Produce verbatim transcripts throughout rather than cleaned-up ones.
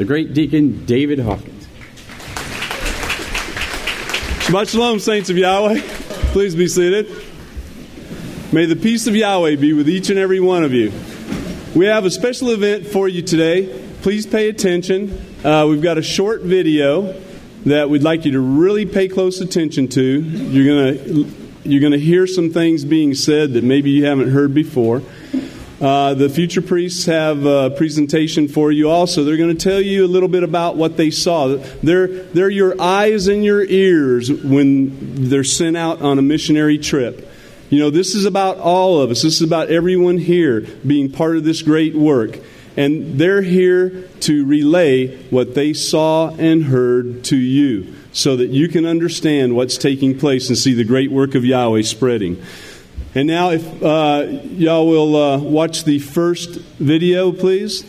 the great Deacon David Hawkins. Shabbat Shalom, saints of Yahweh. Please be seated. May the peace of Yahweh be with each and every one of you. We have a special event for you today. Please pay attention. Uh, we've got a short video that we'd like you to really pay close attention to. You're gonna you're gonna hear some things being said that maybe you haven't heard before. Uh, the future priests have a presentation for you also. They're going to tell you a little bit about what they saw. They're, they're your eyes and your ears when they're sent out on a missionary trip. You know, this is about all of us. This is about everyone here being part of this great work. And they're here to relay what they saw and heard to you so that you can understand what's taking place and see the great work of Yahweh spreading. And now if uh, y'all will uh, watch the first video, please.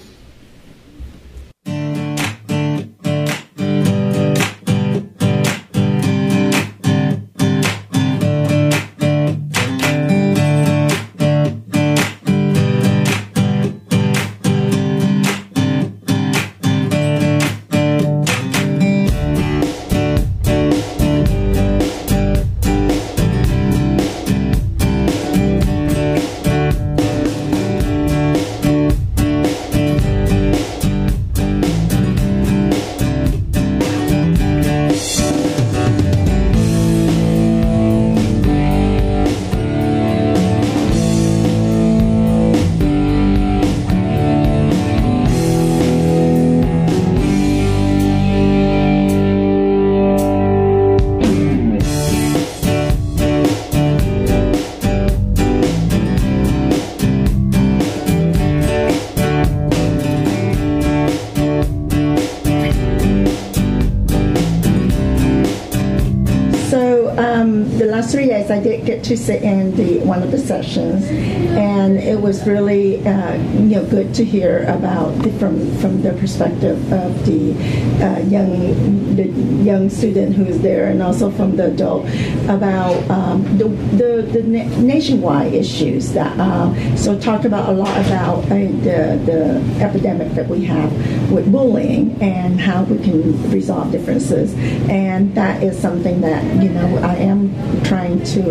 I did get to sit in the one of the sessions, and it was really uh, you know good to hear about the, from from the perspective of the uh, young the young student who is there, and also from the adult about um, the the, the na- nationwide issues that uh, so talk about a lot about uh, the the epidemic that we have with bullying and how we can resolve differences, and that is something that you know I am trying to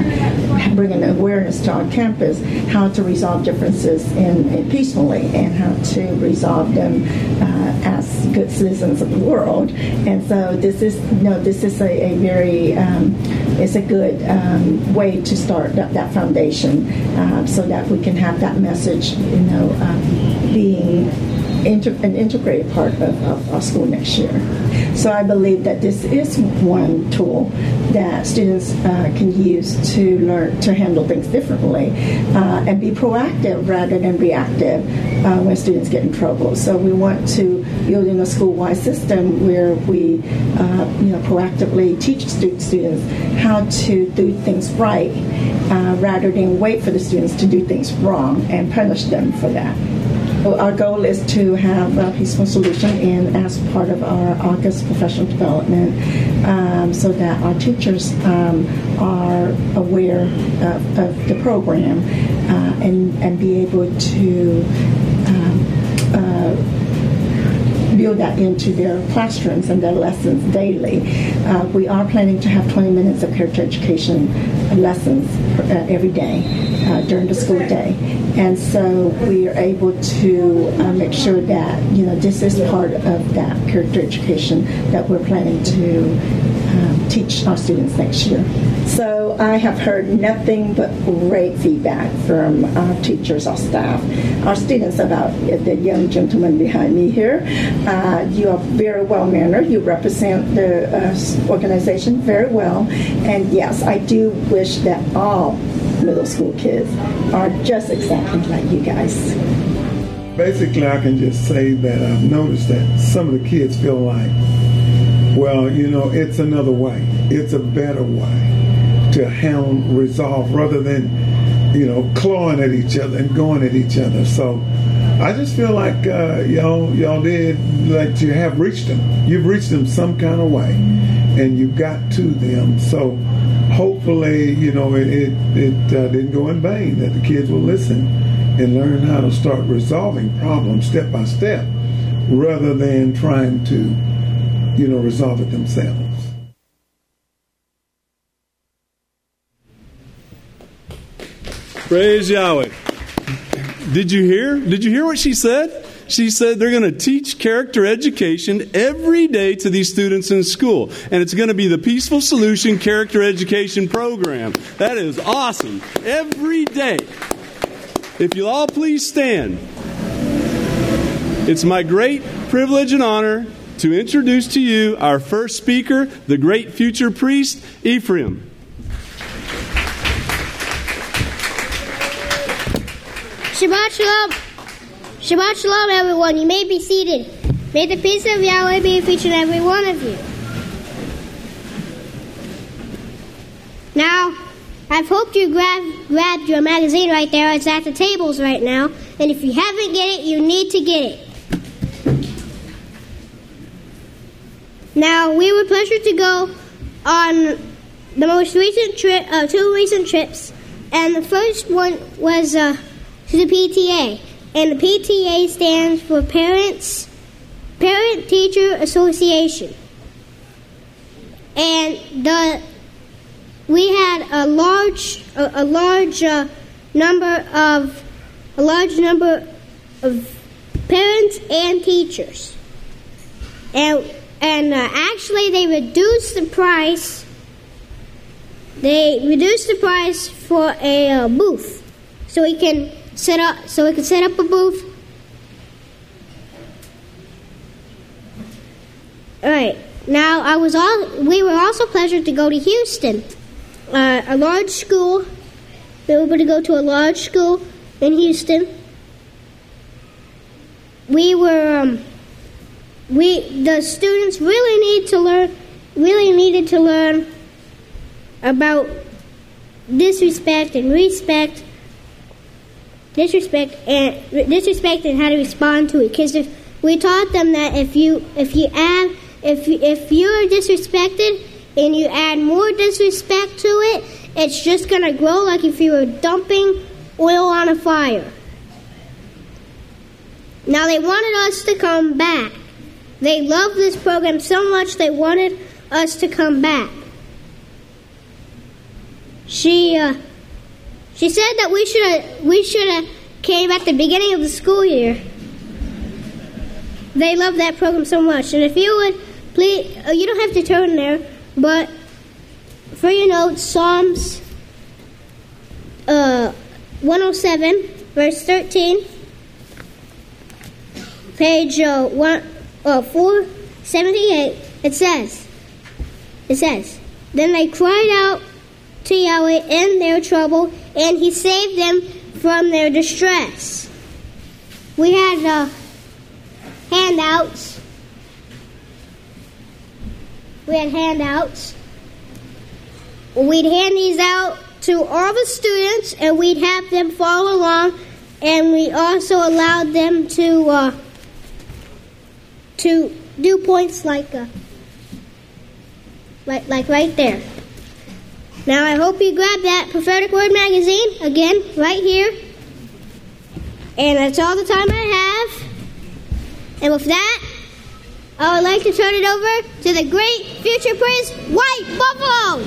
uh, bring an awareness to our campus how to resolve differences in, in peacefully and how to resolve them uh, as good citizens of the world. And so this is you know this is a, a very um, it's a good um, way to start that, that foundation uh, so that we can have that message you know um, being Inter- an integrated part of, of our school next year. So I believe that this is one tool that students uh, can use to learn to handle things differently uh, and be proactive rather than reactive uh, when students get in trouble. So we want to build in a school-wide system where we uh, you know, proactively teach stu- students how to do things right uh, rather than wait for the students to do things wrong and punish them for that. Our goal is to have a peaceful solution in as part of our August professional development um, so that our teachers um, are aware of, of the program uh, and, and be able to um, uh, build that into their classrooms and their lessons daily. Uh, we are planning to have twenty minutes of character education lessons uh, every day uh, during the school day. And so we are able to uh, make sure that, you know, this is part of that character education that we're planning to um, teach our students next year. So I have heard nothing but great feedback from our teachers, our staff, our students about the young gentleman behind me here. Uh, you are very well-mannered. You represent the uh, organization very well. And yes, I do wish that all middle school kids are just exactly like you guys. Basically, I can just say that I've noticed that some of the kids feel like, well, you know, it's another way. It's a better way to handle, resolve, rather than, you know, clawing at each other and going at each other. So I just feel like uh, y'all, y'all did, like you have reached them. You've reached them some kind of way, and you got to them. So hopefully, you know, it it, it uh, didn't go in vain, that the kids will listen and learn how to start resolving problems step by step rather than trying to, you know, resolve it themselves. Praise Yahweh. Did you hear? Did you hear what she said? She said they're going to teach character education every day to these students in school. And it's going to be the Peaceful Solution Character Education Program. That is awesome. Every day. If you'll all please stand. It's my great privilege and honor to introduce to you our first speaker, the great future priest, Ephraim. Shabbat Shalom. Shabbat Shalom, everyone. You may be seated. May the peace of Yahweh be with each and every one of you. Now, I've hoped you grab, grabbed your magazine right there. It's at the tables right now. And if you haven't get it, you need to get it. Now, we were pleasured to go on the most recent trip, uh, two recent trips. And the first one was uh, to the P T A. And the P T A stands for Parents, Parent Teacher Association. And the we had a large, a, a large uh, number of, a large number of parents and teachers. And and uh, actually, they reduced the price. They reduced the price for a uh, booth, so we can. Set up so we could set up a booth. All right. Now I was all we were also pleasured to go to Houston, uh, a large school. We were able to go to a large school in Houston. We were um, we the students really need to learn really needed to learn about disrespect and respect. Disrespect and disrespect and how to respond to it. Because if we taught them that if you if you add if you, if you're disrespected and you add more disrespect to it, it's just gonna grow like if you were dumping oil on a fire. Now they wanted us to come back. They loved this program so much they wanted us to come back. She. Uh, She said that we should have we should have came at the beginning of the school year. They love that program so much, and if you would please, you don't have to turn there, but for your notes, Psalms uh, one oh seven, verse thirteen, page uh, one uh, four seventy-eight. It says, it says, then they cried out to Yahweh in their trouble, and He saved them from their distress. We had uh, handouts. We had handouts. We'd hand these out to all the students, and we'd have them follow along, and we also allowed them to uh, to do points like uh, like like right there. Now, I hope you grab that Prophetic Word magazine, again, right here. And that's all the time I have. And with that, I would like to turn it over to the great future priest, White Buffalo.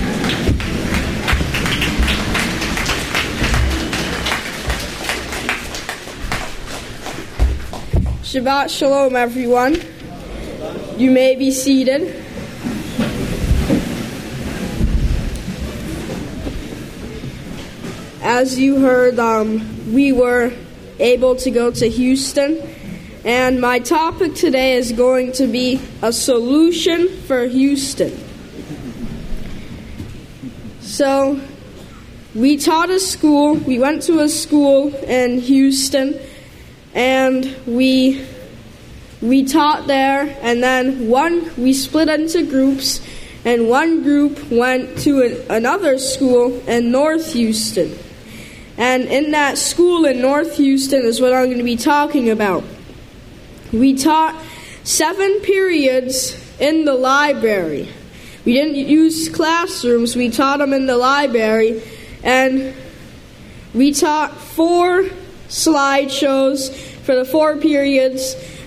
Shabbat Shalom, everyone. You may be seated. As you heard, um, we were able to go to Houston, and my topic today is going to be a solution for Houston. So, we taught a school, we went to a school in Houston, and we we taught there, and then one, we split into groups, and one group went to an, another school in North Houston. And in that school in North Houston is what I'm going to be talking about. We taught seven periods in the library. We didn't use classrooms, we taught them in the library. And we taught four slideshows for the four periods.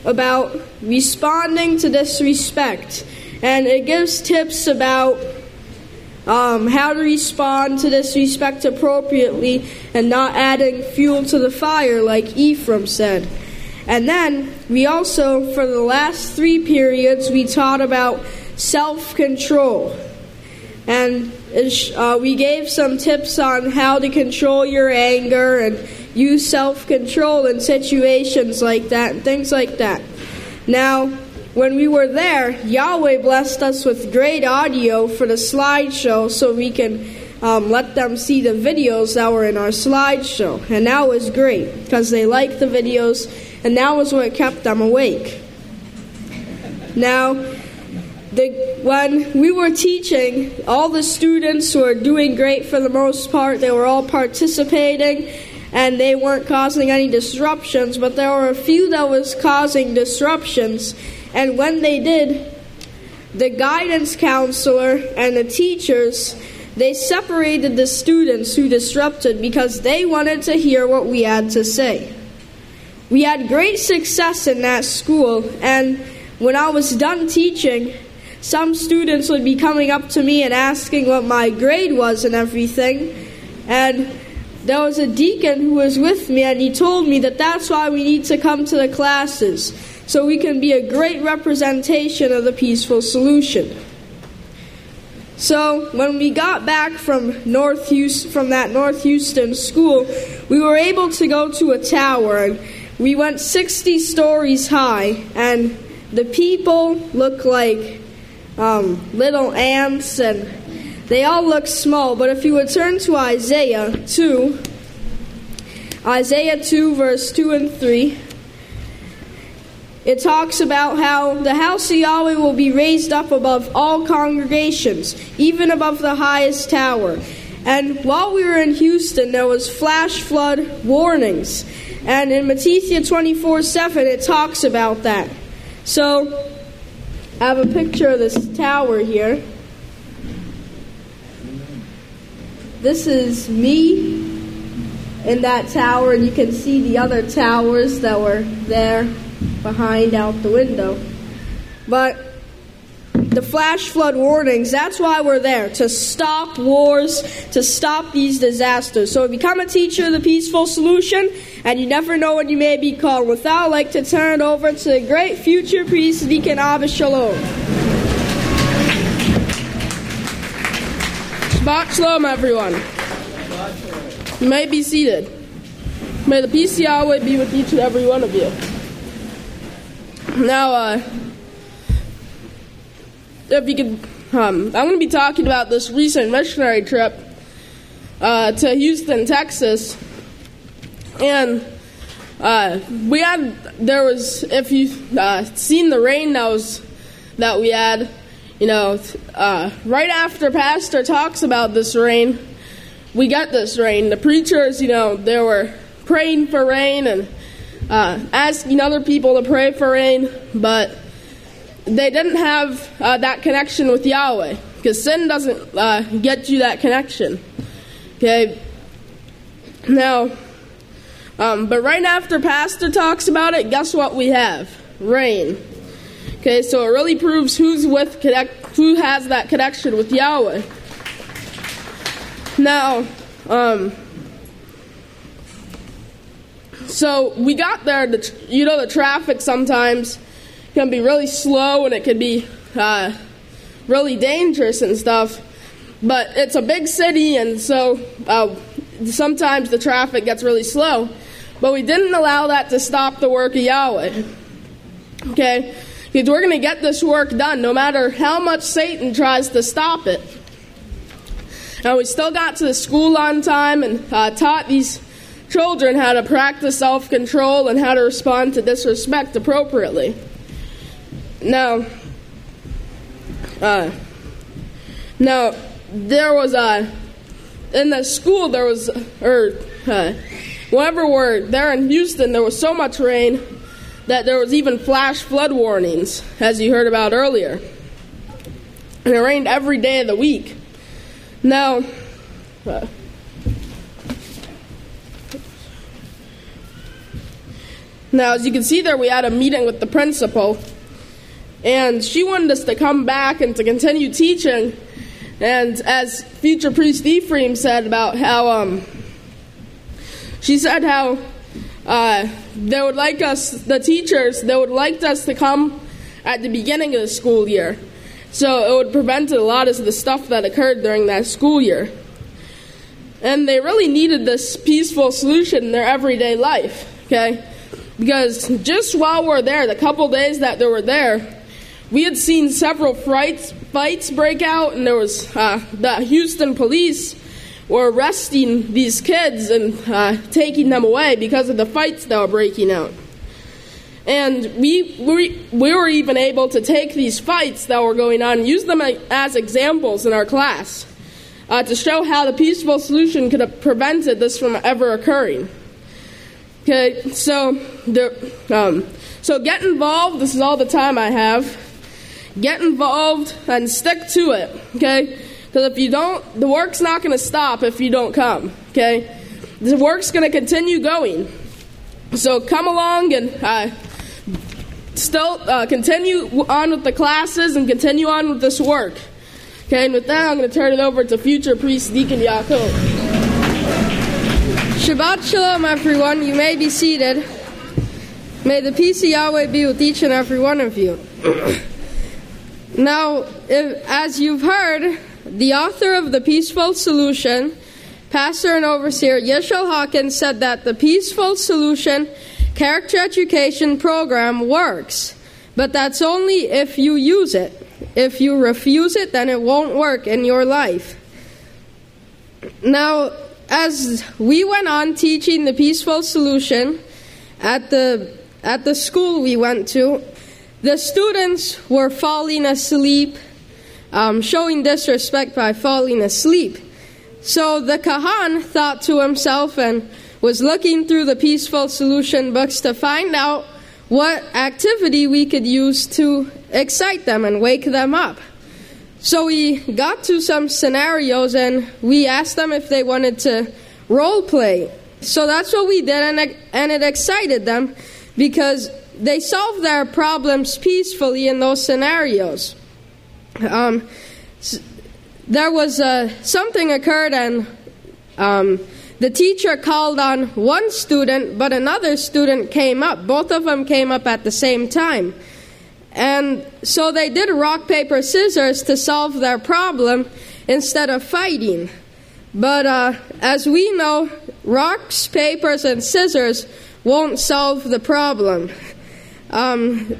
about responding to disrespect. And it gives tips about um, how to respond to disrespect appropriately and not adding fuel to the fire, like Ephraim said. And then we also, for the last three periods, we taught about self-control. And uh, we gave some tips on how to control your anger and use self-control in situations like that and things like that. Now, when we were there, Yahweh blessed us with great audio for the slideshow so we can um, let them see the videos that were in our slideshow. And that was great because they liked the videos, and that was what kept them awake. Now, the, when we were teaching, all the students were doing great for the most part. They were all participating, and they weren't causing any disruptions, but there were a few that was causing disruptions. And when they did, the guidance counselor and the teachers, they separated the students who disrupted because they wanted to hear what we had to say. We had great success in that school, and when I was done teaching, some students would be coming up to me and asking what my grade was and everything. And there was a deacon who was with me, and he told me that that's why we need to come to the classes, so we can be a great representation of the peaceful solution. So when we got back from North Houston, from that North Houston school, we were able to go to a tower, and we went sixty stories high, and the people look like um, little ants, and they all look small. But if you would turn to Isaiah two, Isaiah two, verse two and three, it talks about how the house of Yahweh will be raised up above all congregations, even above the highest tower. And while we were in Houston, there was flash flood warnings. And in Matthew twenty-four seven, it talks about that. So, I have a picture of this tower here. This is me in that tower, and you can see the other towers that were there behind out the window. But the flash flood warnings, that's why we're there, to stop wars, to stop these disasters. So become a teacher of the peaceful solution, and you never know when you may be called. With that, I'd like to turn it over to the great future priest, Deacon Abba Shalom. Shabbat Shalom, everyone. You may be seated. May the peace of Yahweh be with each and every one of you. Now, uh, if you could, um, I'm going to be talking about this recent missionary trip uh, to Houston, Texas, and uh, we had, there was, if you've uh, seen the rain that was, that we had, you know, uh, right after Pastor talks about this rain, we got this rain. The preachers, you know, they were praying for rain and uh, asking other people to pray for rain, but they didn't have uh, that connection with Yahweh, because sin doesn't uh, get you that connection. Okay. Now, um, but right after Pastor talks about it, guess what we have? Rain. Okay, so it really proves who's with connect, who has that connection with Yahweh. Now, um, so we got there. The, you know, the traffic sometimes can be really slow, and it can be uh, really dangerous and stuff. But it's a big city, and so uh, sometimes the traffic gets really slow. But we didn't allow that to stop the work of Yahweh. Okay? Because we're going to get this work done no matter how much Satan tries to stop it. Now, we still got to the school on time and uh, taught these children how to practice self-control and how to respond to disrespect appropriately. Now, uh, now there was a, in the school there was, or uh, whenever we're there in Houston, there was so much rain that there was even flash flood warnings, as you heard about earlier. And it rained every day of the week. Now, uh, Now, as you can see there, we had a meeting with the principal, and she wanted us to come back and to continue teaching. And as future priest Ephraim said about how, um, she said how uh, they would like us, the teachers, they would like us to come at the beginning of the school year. So it would prevent a lot of the stuff that occurred during that school year. And they really needed this peaceful solution in their everyday life, okay? Because just while we're there, the couple days that they were there, we had seen several fights, fights break out, and there was uh, the Houston police were arresting these kids and uh, taking them away because of the fights that were breaking out. And we, we we were even able to take these fights that were going on and use them as examples in our class uh, to show how the peaceful solution could have prevented this from ever occurring. Okay, so the, um, so get involved. This is all the time I have. Get involved and stick to it, okay? Because if you don't, the work's not going to stop if you don't come, okay? The work's going to continue going. So come along and uh, still uh, continue on with the classes and continue on with this work. Okay, and with that, I'm going to turn it over to future priest Deacon Yaakov. Shabbat Shalom, everyone. You may be seated. May the peace of Yahweh be with each and every one of you. Now, if, as you've heard, the author of The Peaceful Solution, Pastor and Overseer Yishel Hawkins, said that the Peaceful Solution Character Education program works, but that's only if you use it. If you refuse it, then it won't work in your life. Now, as we went on teaching the Peaceful Solution at the at the school we went to, the students were falling asleep, um, showing disrespect by falling asleep. So the Kahan thought to himself and was looking through the Peaceful Solution books to find out what activity we could use to excite them and wake them up. So we got to some scenarios and we asked them if they wanted to role play. So that's what we did, and it, and it excited them because they solved their problems peacefully in those scenarios. Um, there was uh, something occurred, and um, the teacher called on one student, but another student came up. Both of them came up at the same time. And so they did rock, paper, scissors to solve their problem instead of fighting. But uh, as we know, rocks, papers, and scissors won't solve the problem. Um,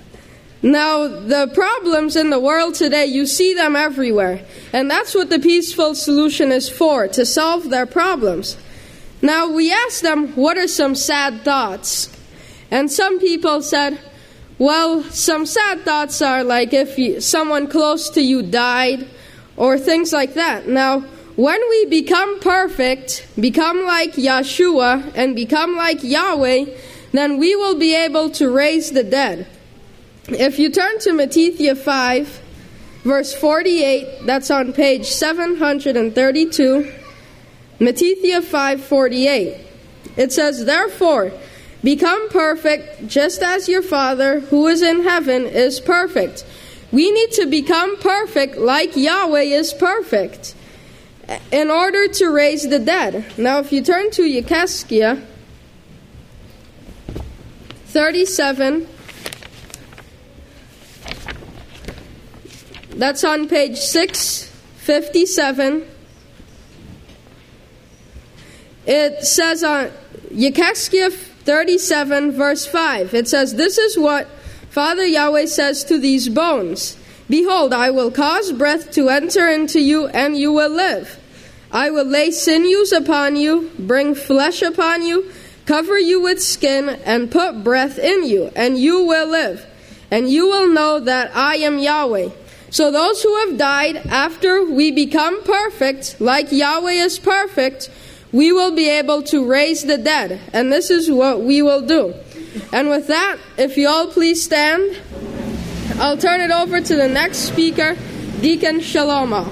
now, the problems in the world today, you see them everywhere. And that's what the Peaceful Solution is for, to solve their problems. Now, we asked them, what are some sad thoughts? And some people said, well, some sad thoughts are like if you, someone close to you died, or things like that. Now, when we become perfect, become like Yeshua, and become like Yahweh, then we will be able to raise the dead. If you turn to Matthew five, verse forty-eight, that's on page seven hundred thirty-two, Matthew five forty-eight. It says, therefore, become perfect, just as your Father who is in heaven is perfect. We need to become perfect like Yahweh is perfect in order to raise the dead. Now, if you turn to Yechezkiah thirty-seven, that's on page six fifty-seven. It says on Yechezkiah thirty-seven, verse five, it says, this is what Father Yahweh says to these bones. Behold, I will cause breath to enter into you, and you will live. I will lay sinews upon you, bring flesh upon you, cover you with skin, and put breath in you, and you will live. And you will know that I am Yahweh. So those who have died after we become perfect, like Yahweh is perfect, we will be able to raise the dead. And this is what we will do. And with that, if you all please stand, I'll turn it over to the next speaker, Deacon Shalomo.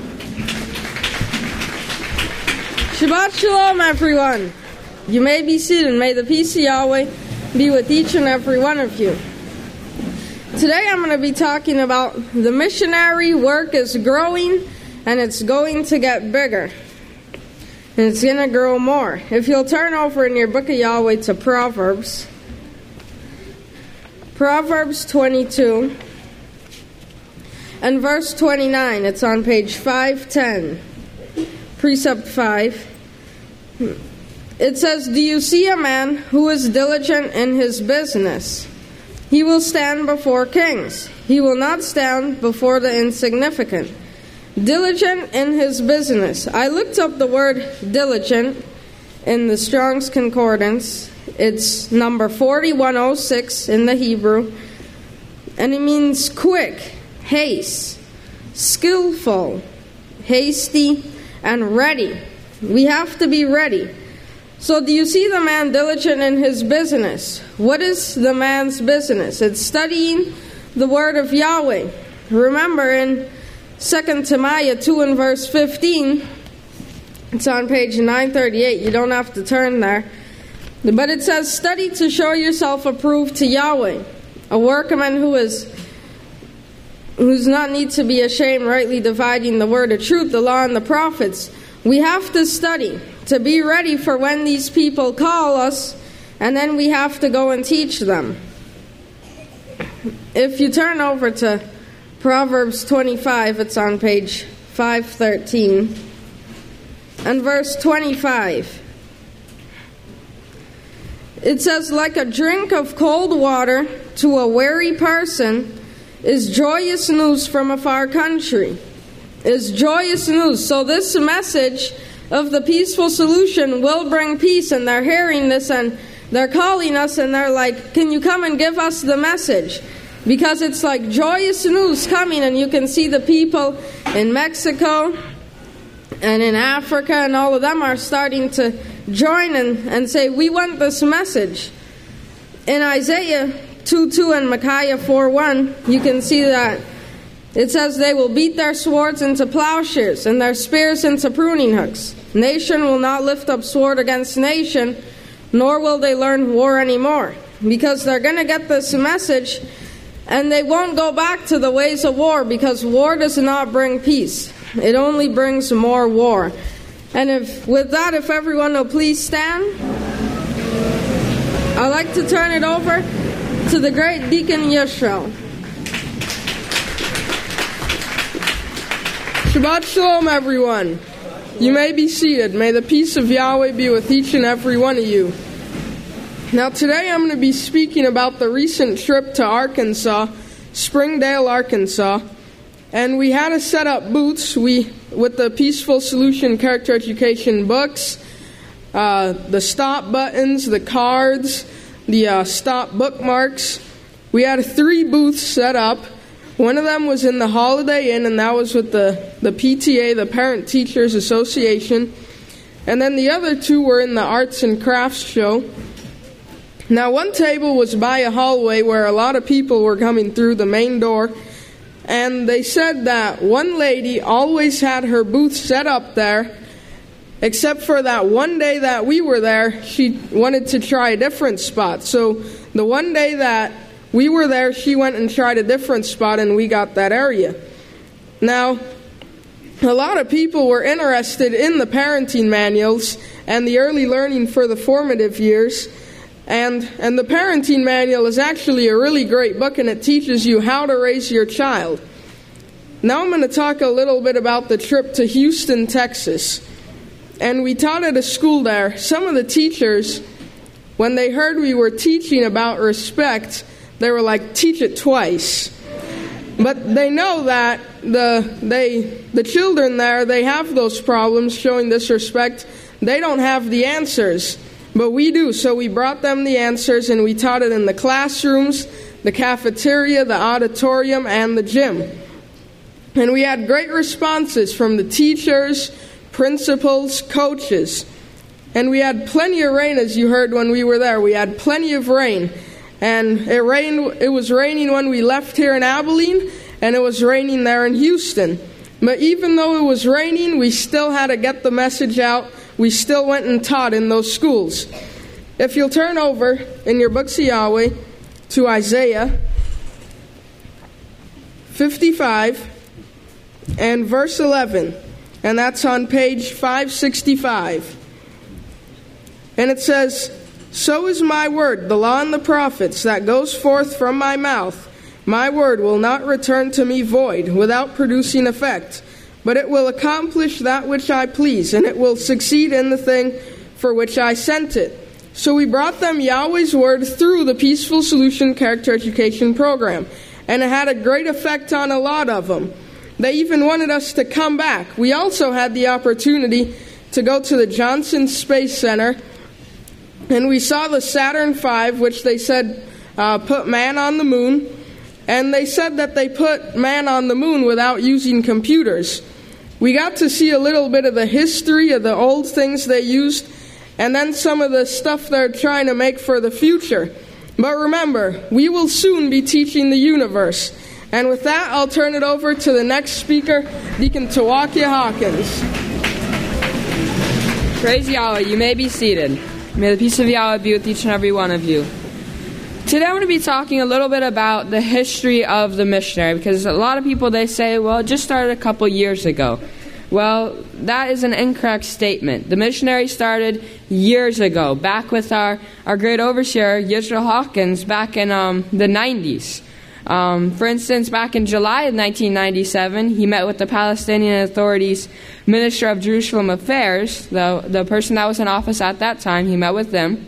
Shabbat Shalom, everyone. You may be seated. May the peace of Yahweh be with each and every one of you. Today I'm going to be talking about the missionary work is growing, and it's going to get bigger. And it's going to grow more. If you'll turn over in your book of Yahweh to Proverbs, Proverbs twenty-two, and verse twenty-nine. It's on page five ten, precept five. It says, "Do you see a man who is diligent in his business? He will stand before kings. He will not stand before the insignificant." Diligent in his business. I looked up the word diligent in the Strong's Concordance. It's number forty-one oh six in the Hebrew. And it means quick, haste, skillful, hasty, and ready. We have to be ready. So do you see the man diligent in his business? What is the man's business? It's studying the word of Yahweh. Remember in Second Timothy two and verse fifteen, it's on page nine thirty-eight. You don't have to turn there. But it says, "Study to show yourself approved to Yahweh, a workman who is who's not need to be ashamed, rightly dividing the word of truth, the law and the prophets." We have to study to be ready for when these people call us, and then we have to go and teach them. If you turn over to Proverbs twenty-five, it's on page five thirteen, and verse twenty-five. It says, "Like a drink of cold water to a weary person is joyous news from a far country." Is joyous news. So this message of the peaceful solution will bring peace, and they're hearing this and they're calling us and they're like, "Can you come and give us the message?" Because it's like joyous news coming, and you can see the people in Mexico and in Africa and all of them are starting to join and, and say, "We want this message." In Isaiah two two and Micaiah four one, you can see that it says, "They will beat their swords into plowshares and their spears into pruning hooks. Nation will not lift up sword against nation, nor will they learn war anymore." Because they're going to get this message, and they won't go back to the ways of war, because war does not bring peace. It only brings more war. And if with that, if everyone will please stand, I'd like to turn it over to the great Deacon Yisrael. Shabbat Shalom, everyone. You may be seated. May the peace of Yahweh be with each and every one of you. Now today I'm going to be speaking about the recent trip to Arkansas, Springdale, Arkansas. And we had to set up booths we, with the Peaceful Solution Character Education books, uh, the stop buttons, the cards, the uh, stop bookmarks. We had three booths set up. One of them was in the Holiday Inn, and that was with the, the P T A, the Parent Teachers Association. And then the other two were in the Arts and Crafts Show. Now, one table was by a hallway where a lot of people were coming through the main door, and they said that one lady always had her booth set up there, except for that one day that we were there, she wanted to try a different spot. So the one day that we were there, she went and tried a different spot, and we got that area. Now, a lot of people were interested in the parenting manuals and the early learning for the formative years. And, and the parenting manual is actually a really great book, and it teaches you how to raise your child. Now I'm going to talk a little bit about the trip to Houston, Texas. And we taught at a school there. Some of the teachers, when they heard we were teaching about respect, they were like, "Teach it twice." But they know that the they the children there, they have those problems showing disrespect. They don't have the answers, but we do. So we brought them the answers, and we taught it in the classrooms, the cafeteria, the auditorium, and the gym. And we had great responses from the teachers, principals, coaches. And we had plenty of rain, as you heard when we were there. We had plenty of rain. And it rained. It was raining when we left here in Abilene, and it was raining there in Houston. But even though it was raining, we still had to get the message out. We still went and taught in those schools. if you'll turn over in your books of Yahweh to Isaiah fifty-five and verse eleven, and that's on page five sixty-five. And it says, "So is my word, the law and the prophets, that goes forth from my mouth. My word will not return to me void, without producing effect, but it will accomplish that which I please, and it will succeed in the thing for which I sent it." So we brought them Yahweh's word through the Peaceful Solution Character Education program, and it had a great effect on a lot of them. They even wanted us to come back. We also had the opportunity to go to the Johnson Space Center, and we saw the Saturn five, which they said uh, put man on the moon, and they said that they put man on the moon without using computers. We got to see a little bit of the history of the old things they used, and then some of the stuff they're trying to make for the future. But remember, we will soon be teaching the universe. And with that, I'll turn it over to the next speaker, Deacon Tawakia Hawkins. Praise Yahweh. You may be seated. May the peace of Yahweh be with each and every one of you. Today I'm going to be talking a little bit about the history of the missionary, because a lot of people, they say, well, it just started a couple years ago. Well, that is an incorrect statement. The missionary started years ago, back with our, our great overseer, Yisrael Hawkins, back in um, the nineties. Um, for instance, back in July of nineteen ninety-seven, he met with the Palestinian Authority's Minister of Jerusalem Affairs, the, the person that was in office at that time. He met with them.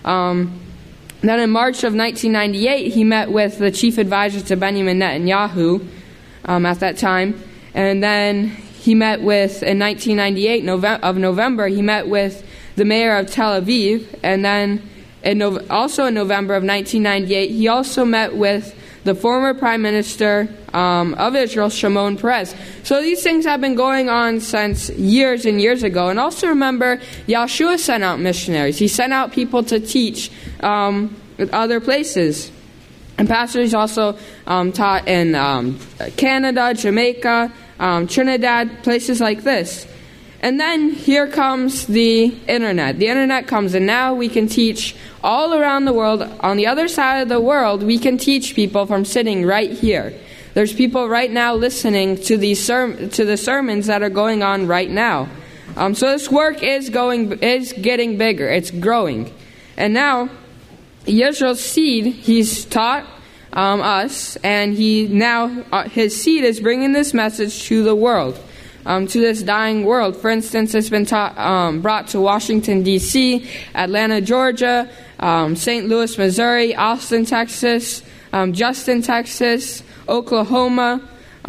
Um, then in March of nineteen ninety-eight, he met with the chief advisor to Benjamin Netanyahu um, at that time. And then he met with, in nineteen ninety-eight November, of November, he met with the mayor of Tel Aviv. And then in no, also in November of nineteen ninety-eight, he also met with the former Prime Minister um, of Israel, Shimon Peres. So these things have been going on since years and years ago. And also remember, Yahshua sent out missionaries. He sent out people to teach um, at other places. And pastors also um, taught in um, Canada, Jamaica, um, Trinidad, places like this. And then here comes the internet. The internet comes, and now we can teach all around the world. On the other side of the world, we can teach people from sitting right here. There's people right now listening to these serm- to the sermons that are going on right now. Um, so this work is going is getting bigger. It's growing. And now, Yisrael's seed, he's taught um, us, and he now uh, his seed is bringing this message to the world. Um, to this dying world. For instance, it's been taught, um, brought to Washington, D C, Atlanta, Georgia, um, Saint Louis, Missouri, Austin, Texas, um, Justin, Texas, Oklahoma,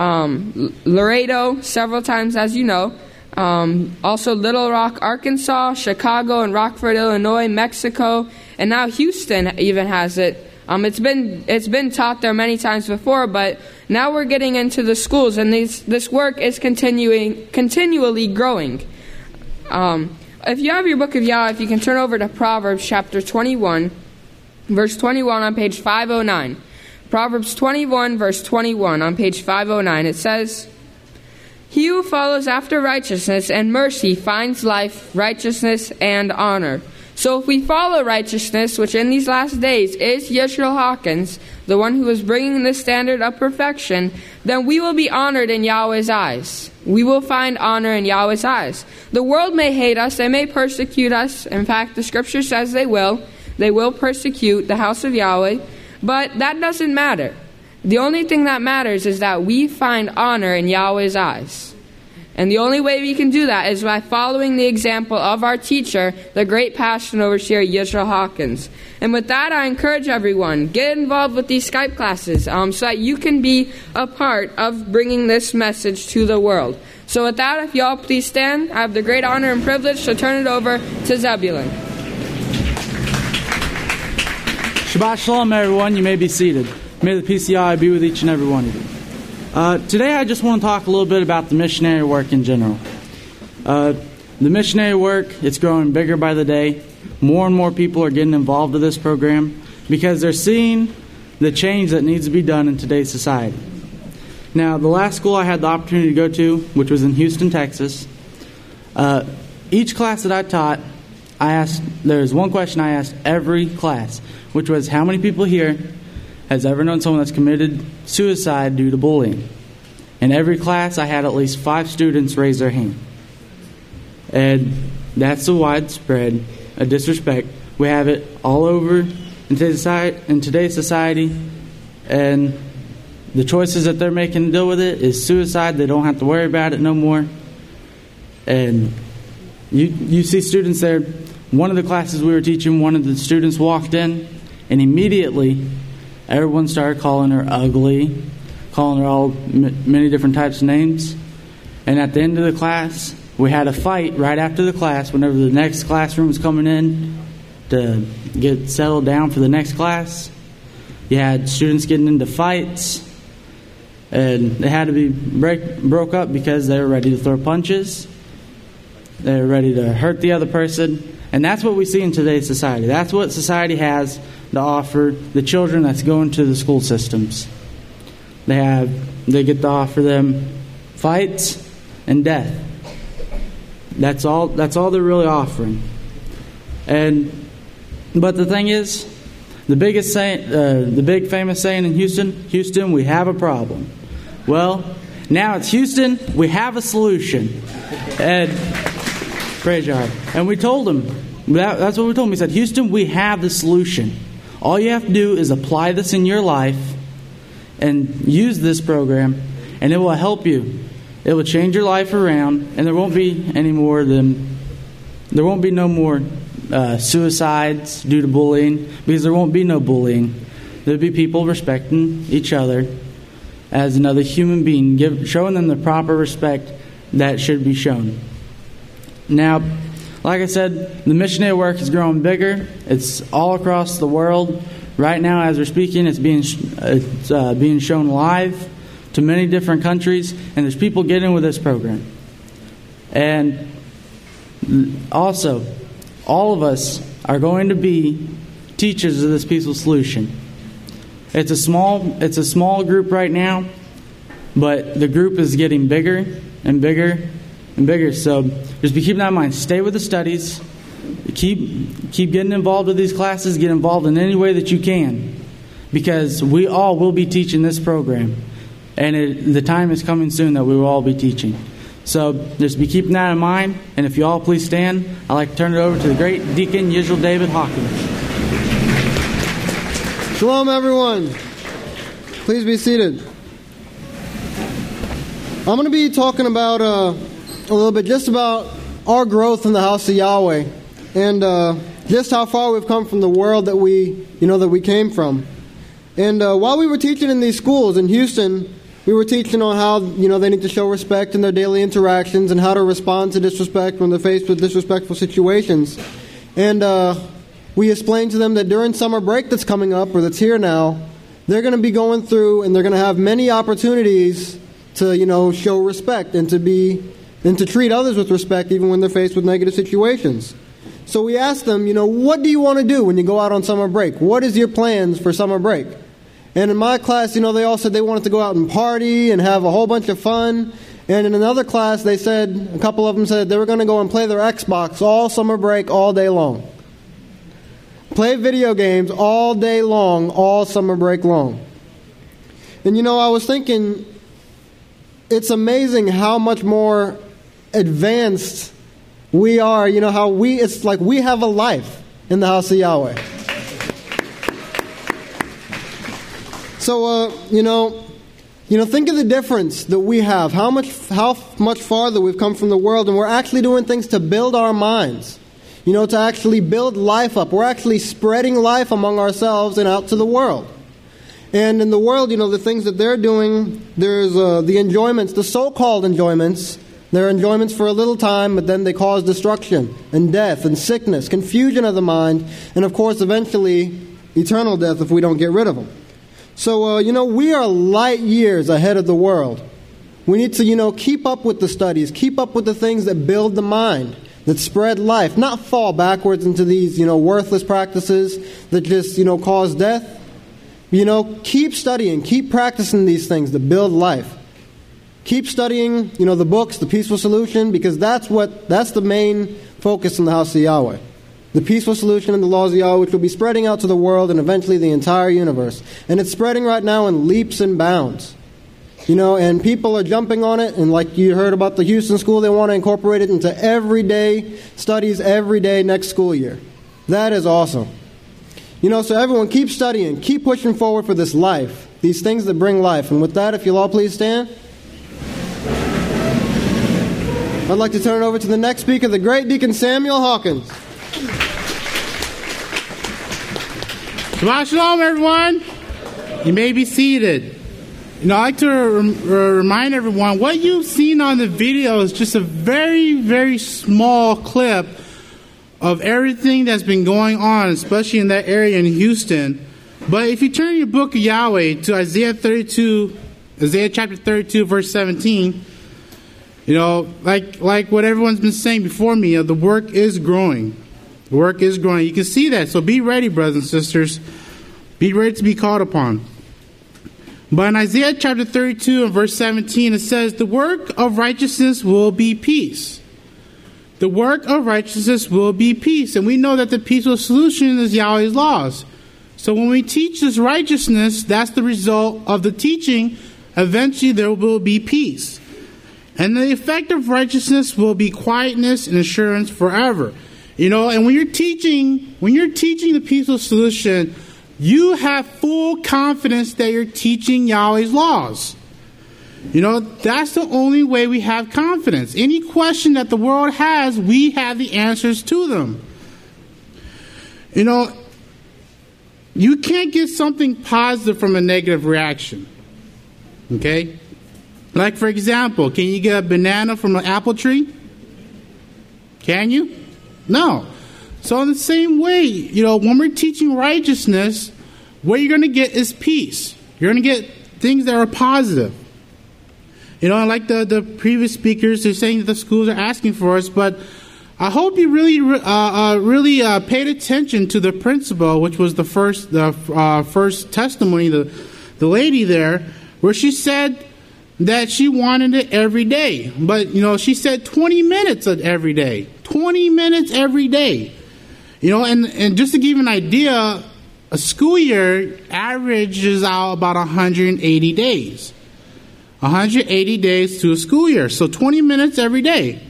um, Laredo, several times, as you know. Um, also Little Rock, Arkansas, Chicago, and Rockford, Illinois, Mexico, and now Houston even has it. Um, it's been it's been taught there many times before, but now we're getting into the schools, and these, this work is continuing continually growing. Um, if you have your book of Yahweh, if you can turn over to Proverbs chapter twenty-one, verse twenty-one on page five oh nine. Proverbs twenty-one, verse twenty-one on page five oh nine. It says, "He who follows after righteousness and mercy finds life, righteousness, and honor." So if we follow righteousness, which in these last days is Yisrael Hawkins, the one who is bringing the standard of perfection, then we will be honored in Yahweh's eyes. We will find honor in Yahweh's eyes. The world may hate us. They may persecute us. In fact, the scripture says they will. They will persecute the house of Yahweh. But that doesn't matter. The only thing that matters is that we find honor in Yahweh's eyes. And the only way we can do that is by following the example of our teacher, the great pastor and overseer, Yisrael Hawkins. And with that, I encourage everyone, get involved with these Skype classes um, so that you can be a part of bringing this message to the world. So with that, if you all please stand, I have the great honor and privilege to turn it over to Zebulun. Shabbat Shalom, everyone. You may be seated. May the peace of Yahweh be with each and every one of you. Uh, today I just want to talk a little bit about the missionary work in general. Uh, the missionary work, it's growing bigger by the day. More and more people are getting involved with this program because they're seeing the change that needs to be done in today's society. Now, the last school I had the opportunity to go to, which was in Houston, Texas, uh, each class that I taught, I asked, there's one question I asked every class, which was, how many people here has ever known someone that's committed suicide due to bullying? In every class, I had at least five students raise their hand. And that's a widespread a disrespect. We have it all over in today's society, in today's society, and the choices that they're making to deal with it is suicide. They don't have to worry about it no more. And you you see students there. One of the classes we were teaching, one of the students walked in, and immediately everyone started calling her ugly, calling her all m- many different types of names. And at the end of the class, we had a fight right after the class whenever the next classroom was coming in to get settled down for the next class. You had students getting into fights, and they had to be break, broke up because they were ready to throw punches. They were ready to hurt the other person. And that's what we see in today's society. That's what society has to offer the children that's going to the school systems. They have, they get to offer them fights and death. That's all. That's all they're really offering. And but the thing is, the biggest saying, uh, the big famous saying in Houston, Houston, we have a problem. Well, now it's Houston, we have a solution. And praise God. And we told them, that, that's what we told them. We said, Houston, we have the solution. All you have to do is apply this in your life and use this program, and it will help you. It will change your life around, and there won't be any more than, there won't be no more uh, suicides due to bullying, because there won't be no bullying. There'll be people respecting each other as another human being, give, showing them the proper respect that should be shown. Now, like I said, the missionary work is growing bigger. It's all across the world. Right now, as we're speaking, it's being it's uh, being shown live to many different countries, and there's people getting with this program. And also, all of us are going to be teachers of this peaceful solution. It's a small it's a small group right now, but the group is getting bigger and bigger and bigger. So just be keeping that in mind. Stay with the studies. Keep keep getting involved with these classes. Get involved in any way that you can, because we all will be teaching this program, and it, the time is coming soon that we will all be teaching. So just be keeping that in mind. And if you all please stand, I'd like to turn it over to the great Deacon Yisrael David Hawkins. Shalom, everyone. Please be seated. I'm going to be talking about uh, a little bit just about our growth in the house of Yahweh, and uh, just how far we've come from the world that we, you know, that we came from. And uh, while we were teaching in these schools in Houston, we were teaching on how, you know, they need to show respect in their daily interactions and how to respond to disrespect when they're faced with disrespectful situations. And uh, we explained to them that during summer break that's coming up, or that's here now, they're going to be going through and they're going to have many opportunities to, you know, show respect and to be and to treat others with respect even when they're faced with negative situations. So we asked them, you know, what do you want to do when you go out on summer break? What is your plans for summer break? And in my class, you know, they all said they wanted to go out and party and have a whole bunch of fun. And in another class, they said, a couple of them said they were going to go and play their Xbox all summer break, all day long. Play video games all day long, all summer break long. And, you know, I was thinking, it's amazing how much more advanced we are. You know, how we, it's like we have a life in the house of Yahweh. So, uh, you know, you know, think of the difference that we have. How much, how much farther we've come from the world, and we're actually doing things to build our minds. You know, to actually build life up. We're actually spreading life among ourselves and out to the world. And in the world, you know, the things that they're doing, there's uh, the enjoyments, the so-called enjoyments. They're enjoyments for a little time, but then they cause destruction and death and sickness, confusion of the mind, and of course, eventually, eternal death if we don't get rid of them. So, uh, you know, we are light years ahead of the world. We need to, you know, keep up with the studies, keep up with the things that build the mind, that spread life, not fall backwards into these, you know, worthless practices that just, you know, cause death. You know, keep studying, keep practicing these things that build life. Keep studying, you know, the books, the Peaceful Solution, because that's what, that's the main focus in the house of Yahweh. the peaceful solution and the laws of Yahweh, which will be spreading out to the world and eventually the entire universe. And it's spreading right now in leaps and bounds. You know, and people are jumping on it, and like you heard about the Houston school, they want to incorporate it into everyday studies every day next school year. That is awesome. You know, so everyone keep studying, keep pushing forward for this life, these things that bring life. And with that, if you'll all please stand. I'd like to turn it over to the next speaker, the great Deacon Samuel Hawkins. Shabbat Shalom, everyone. You may be seated. You know, I'd like to rem- remind everyone, what you've seen on the video is just a very, very small clip of everything that's been going on, especially in that area in Houston. But if you turn your book of Yahweh to Isaiah thirty-two, Isaiah chapter thirty-two, verse seventeen, you know, like like what everyone's been saying before me, you know, the work is growing. The work is growing. You can see that. So be ready, brothers and sisters. Be ready to be called upon. But in Isaiah chapter thirty-two and verse seventeen, it says, the work of righteousness will be peace. The work of righteousness will be peace. And we know that the peaceful solution is Yahweh's laws. So when we teach this righteousness, that's the result of the teaching. Eventually there will be peace. And the effect of righteousness will be quietness and assurance forever. You know, and when you're teaching, when you're teaching the peaceful solution, you have full confidence that you're teaching Yahweh's laws. You know, that's the only way we have confidence. Any question that the world has, we have the answers to them. You know, you can't get something positive from a negative reaction. Okay? Like, for example, can you get a banana from an apple tree? Can you? No. So in the same way, you know, when we're teaching righteousness, what you're going to get is peace. You're going to get things that are positive. You know, like the, the previous speakers, they're saying that the schools are asking for us, but I hope you really, uh, uh, really uh, paid attention to the principal, which was the first, the uh, first testimony, the, the lady there, where she said that she wanted it every day. But, you know, she said twenty minutes of every day. twenty minutes every day. You know, and, and just to give you an idea, a school year averages out about one hundred eighty days. one hundred eighty days to a school year. So twenty minutes every day.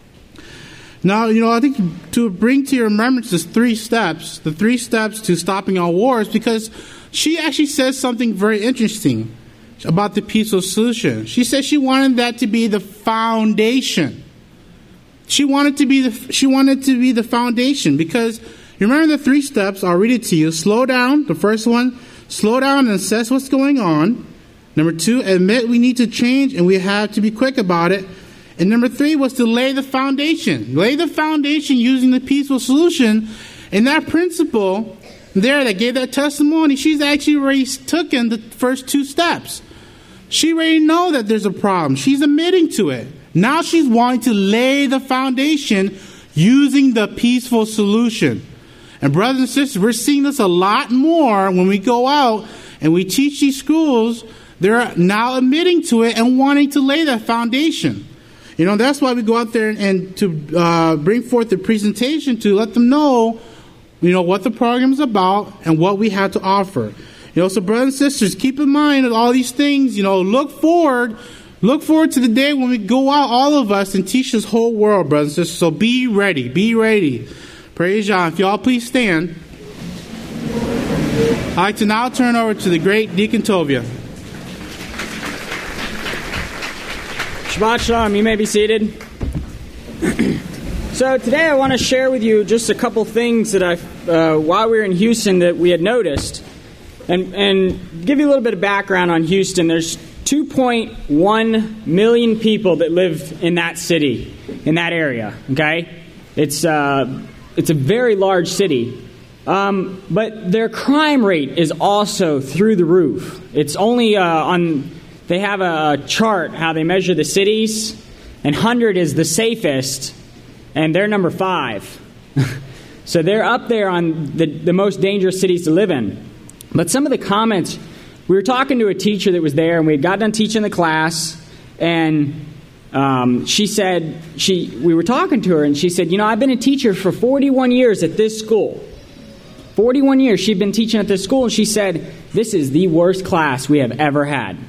Now, you know, I think to bring to your remembrance is three steps, the three steps to stopping all wars, because she actually says something very interesting about the peaceful solution. She said she wanted that to be the foundation. She wanted to be the she wanted to be the foundation, because you remember the three steps. I'll read it to you. Slow down. The first one, slow down and assess what's going on. Number two, admit we need to change and we have to be quick about it. And number three was to lay the foundation. Lay the foundation using the peaceful solution. And that principle there that gave that testimony, she's actually already taken the first two steps. She already knows that there's a problem. She's admitting to it. Now she's wanting to lay the foundation using the peaceful solution. And brothers and sisters, we're seeing this a lot more when we go out and we teach these schools. They're now admitting to it and wanting to lay that foundation. You know, that's why we go out there and, and to uh, bring forth the presentation to let them know, you know, what the program is about and what we have to offer. You know, so brothers and sisters, keep in mind all these things. You know, look forward, look forward to the day when we go out, all of us, and teach this whole world, brothers and sisters. So be ready, be ready. Praise Yah. If y'all please stand. I'd like to now turn over to the great Deacon Tovia. Shabbat Shalom, you may be seated. So today I want to share with you just a couple things that I, uh, while we were in Houston, that we had noticed, and, and give you a little bit of background on Houston. There's two point one million people that live in that city, in that area. Okay, it's uh, it's a very large city, um, but their crime rate is also through the roof. It's only uh, on. They have a chart how they measure the cities, and one hundred is the safest, and they're number five. So they're up there on the, the most dangerous cities to live in. But some of the comments, we were talking to a teacher that was there, and we had got done teaching the class, and um, she said, she we were talking to her, and she said, you know, I've been a teacher for forty-one years at this school. forty-one years she'd been teaching at this school, and she said, this is the worst class we have ever had.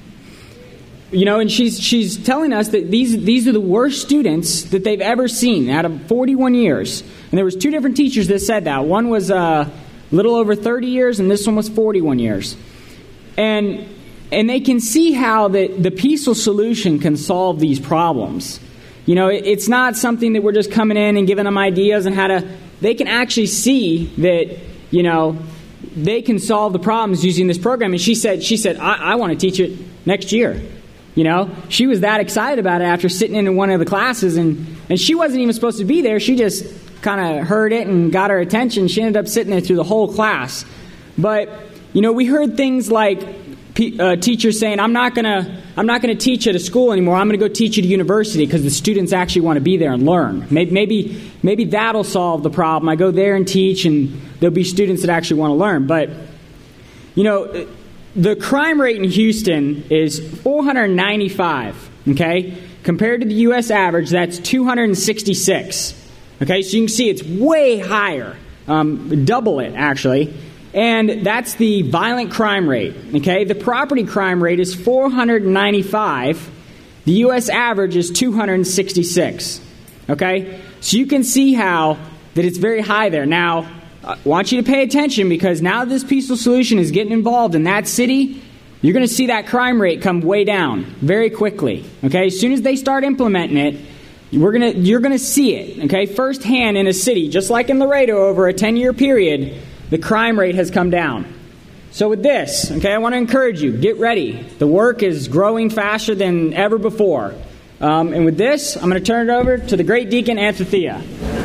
You know, and she's she's telling us that these these are the worst students that they've ever seen out of forty-one years. And there was two different teachers that said that. One was uh, a little over thirty years, and this one was forty-one years. And and they can see how the, the peaceful solution can solve these problems. You know, it, it's not something that we're just coming in and giving them ideas on how to... They can actually see that, you know, they can solve the problems using this program. And she said, she said, I, I want to teach it next year. You know, she was that excited about it after sitting in one of the classes, and, and she wasn't even supposed to be there. She just kind of heard it and got her attention. She ended up sitting there through the whole class. But, you know, we heard things like uh, teachers saying, I'm not going to I'm not going to teach at a school anymore. I'm going to go teach at a university because the students actually want to be there and learn. Maybe, maybe, maybe that'll solve the problem. I go there and teach, and there'll be students that actually want to learn. But, you know, the crime rate in Houston is four hundred ninety-five, okay? Compared to the U S average, that's two hundred sixty-six. Okay, so you can see it's way higher, um, double it, actually. And that's the violent crime rate, okay? The property crime rate is four hundred ninety-five. The U S average is two hundred sixty-six, okay? So you can see how that it's very high there. Now, I want you to pay attention, because now this peaceful solution is getting involved in that city, you're going to see that crime rate come way down very quickly. Okay, as soon as they start implementing it, we're gonna you're going to see it. Okay, firsthand in a city, just like in Laredo, over a ten-year period, the crime rate has come down. So with this, okay, I want to encourage you, get ready. The work is growing faster than ever before. Um, and with this, I'm going to turn it over to the great deacon Anthea.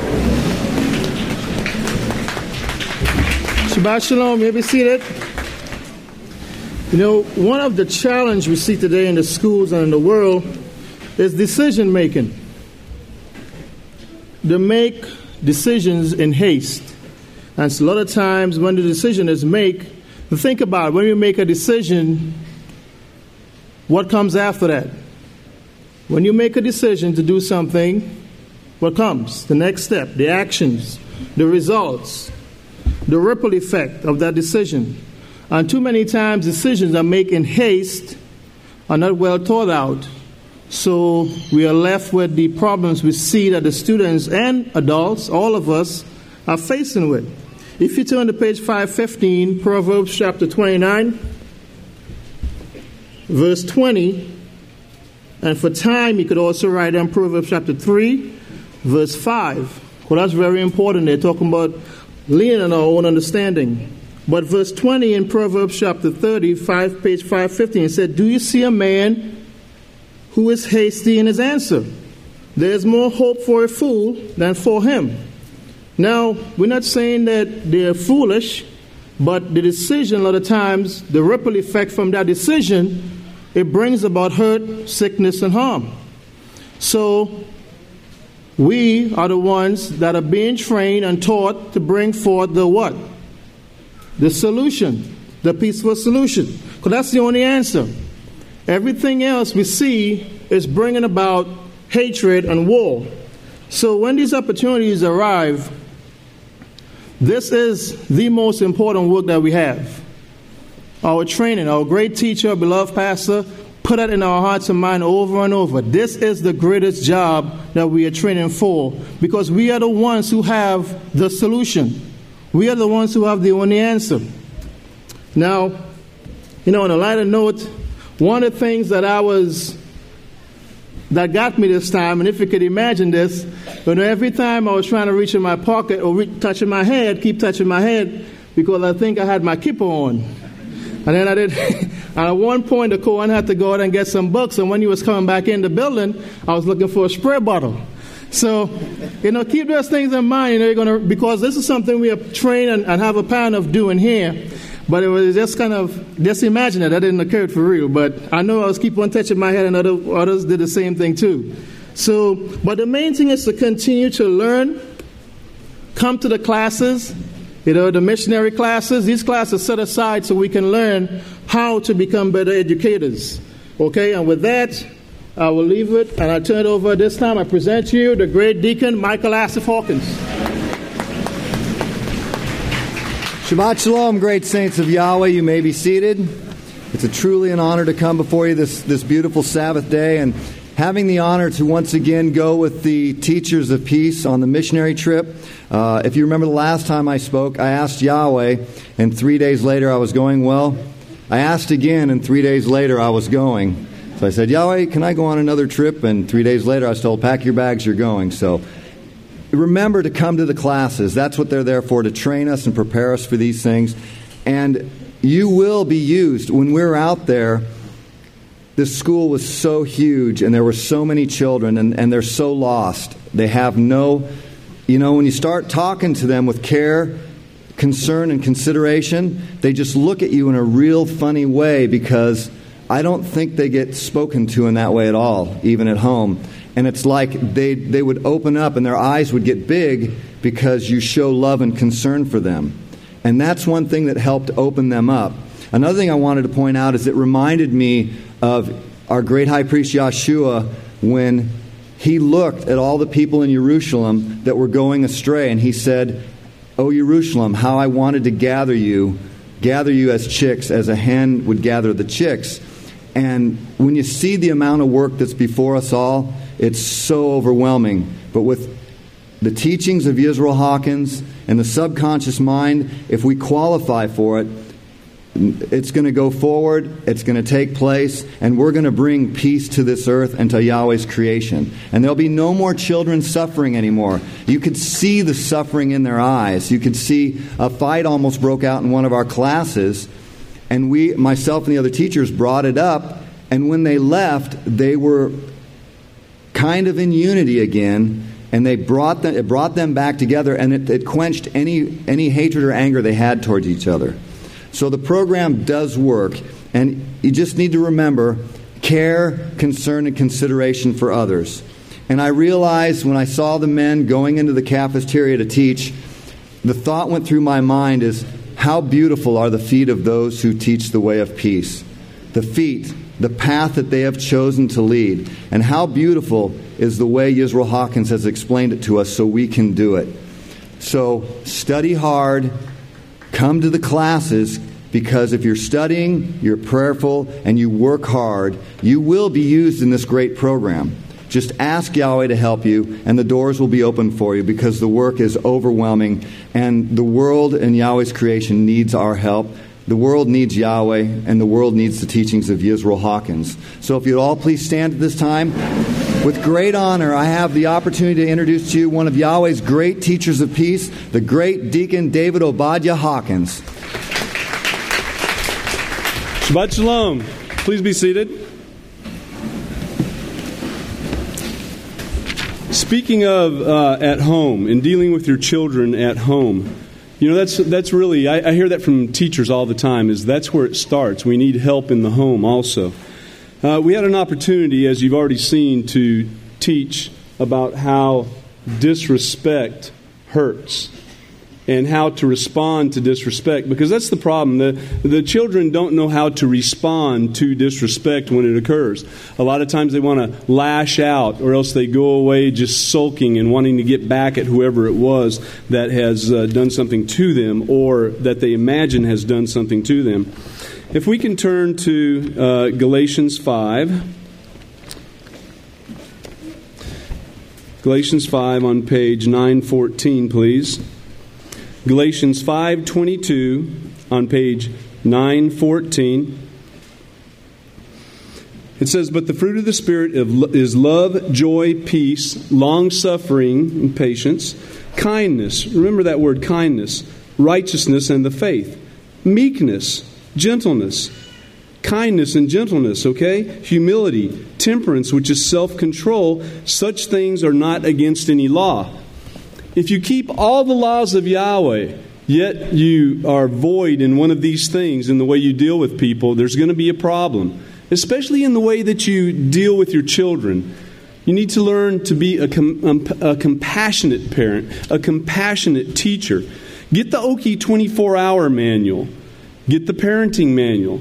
Shabbat Shalom, you may be seated. You know, one of the challenges we see today in the schools and in the world is decision making. They make decisions in haste. And so a lot of times when the decision is made, think about it. When you make a decision, what comes after that? When you make a decision to do something, what comes? The next step, the actions, the results, the ripple effect of that decision. And too many times decisions are made in haste, are not well thought out. So we are left with the problems we see that the students and adults, all of us, are facing with. If you turn to page five fifteen, Proverbs chapter twenty-nine, verse twenty, and for time you could also write down Proverbs chapter three, verse five. Well, that's very important. They're talking about leaning on our own understanding. But verse twenty in Proverbs chapter thirty, five, page five fifteen, it said, do you see a man who is hasty in his answer? There is more hope for a fool than for him. Now, we're not saying that they're foolish, but the decision, a lot of times, the ripple effect from that decision, it brings about hurt, sickness, and harm. So, we are the ones that are being trained and taught to bring forth the what? The solution, the peaceful solution. Because that's the only answer. Everything else we see is bringing about hatred and war. So when these opportunities arrive, this is the most important work that we have. Our training, our great teacher, beloved pastor, put that in our hearts and mind over and over. This is the greatest job that we are training for, because we are the ones who have the solution. We are the ones who have the only answer. Now, you know, on a lighter note, one of the things that I was, that got me this time, and if you could imagine this, but every time I was trying to reach in my pocket or re- touching my head, keep touching my head, because I think I had my kippah on. And then I did, and at one point the Kohen had to go out and get some books, and when he was coming back in the building, I was looking for a spray bottle. So, you know, keep those things in mind, you know, you're gonna, because this is something we are trained and, and have a plan of doing here. But it was just kind of, just imagine it, that didn't occur for real. But I know I was keep on touching my head, and other, others did the same thing too. So, but the main thing is to continue to learn, come to the classes, you know, the missionary classes. These classes set aside so we can learn how to become better educators. Okay, and with that, I will leave it, and I turn it over this time. I present to you the great deacon, Michael Asif Hawkins. Shabbat Shalom, great saints of Yahweh. You may be seated. It's a truly an honor to come before you this, this beautiful Sabbath day, and having the honor to once again go with the Teachers of Peace on the missionary trip. Uh, if you remember the last time I spoke, I asked Yahweh, and three days later I was going. Well, I asked again, and three days later I was going. So I said, Yahweh, can I go on another trip? And three days later I was told, pack your bags, you're going. So remember to come to the classes. That's what they're there for, to train us and prepare us for these things. And you will be used. When we were out there, this school was so huge, and there were so many children, and, and they're so lost. They have no, you know, when you start talking to them with care, concern, and consideration, they just look at you in a real funny way, because I don't think they get spoken to in that way at all, even at home. And it's like they, they would open up and their eyes would get big because you show love and concern for them. And that's one thing that helped open them up. Another thing I wanted to point out is it reminded me of our great high priest Yeshua when he looked at all the people in Jerusalem that were going astray, and he said, "O Jerusalem, how I wanted to gather you, gather you as chicks, as a hen would gather the chicks." And when you see the amount of work that's before us all, it's so overwhelming. But with the teachings of Yisrael Hawkins and the subconscious mind, if we qualify for it, it's going to go forward, it's going to take place, and we're going to bring peace to this earth and to Yahweh's creation. And there'll be no more children suffering anymore. You could see the suffering in their eyes. You could see a fight almost broke out in one of our classes, and we, myself and the other teachers, brought it up, and when they left, they were kind of in unity again, and they brought them, it brought them back together, and it, it quenched any any hatred or anger they had towards each other. So the program does work, and you just need to remember care, concern, and consideration for others. And I realized when I saw the men going into the cafeteria to teach, the thought went through my mind is, how beautiful are the feet of those who teach the way of peace. The feet, the path that they have chosen to lead. And how beautiful is the way Yisrael Hawkins has explained it to us so we can do it. So study hard. Come to the classes, because if you're studying, you're prayerful, and you work hard, you will be used in this great program. Just ask Yahweh to help you, and the doors will be open for you, because the work is overwhelming, and the world and Yahweh's creation needs our help. The world needs Yahweh, and the world needs the teachings of Yisrael Hawkins. So if you'd all please stand at this time. With great honor, I have the opportunity to introduce to you one of Yahweh's great teachers of peace, the great Deacon David Obadiah Hawkins. Shabbat Shalom. Please be seated. Speaking of uh, at home and dealing with your children at home, you know, that's that's really, I, I hear that from teachers all the time, is that's where it starts. We need help in the home also. Uh, we had an opportunity, as you've already seen, to teach about how disrespect hurts and how to respond to disrespect, because that's the problem. The, the children don't know how to respond to disrespect when it occurs. A lot of times they want to lash out, or else they go away just sulking and wanting to get back at whoever it was that has uh, done something to them, or that they imagine has done something to them. If we can turn to uh, Galatians five. Galatians five on page nine fourteen, please. Galatians five twenty-two on page nine fourteen. It says, "But the fruit of the Spirit is love, joy, peace, long-suffering, and patience, kindness," remember that word, kindness, "righteousness, and the faith, meekness, gentleness," kindness and gentleness, okay? "Humility, temperance, which is self-control. Such things are not against any law." If you keep all the laws of Yahweh, yet you are void in one of these things, in the way you deal with people, there's going to be a problem. Especially in the way that you deal with your children. You need to learn to be a, com- a compassionate parent, a compassionate teacher. Get the Oki twenty-four hour manual. Get the parenting manual.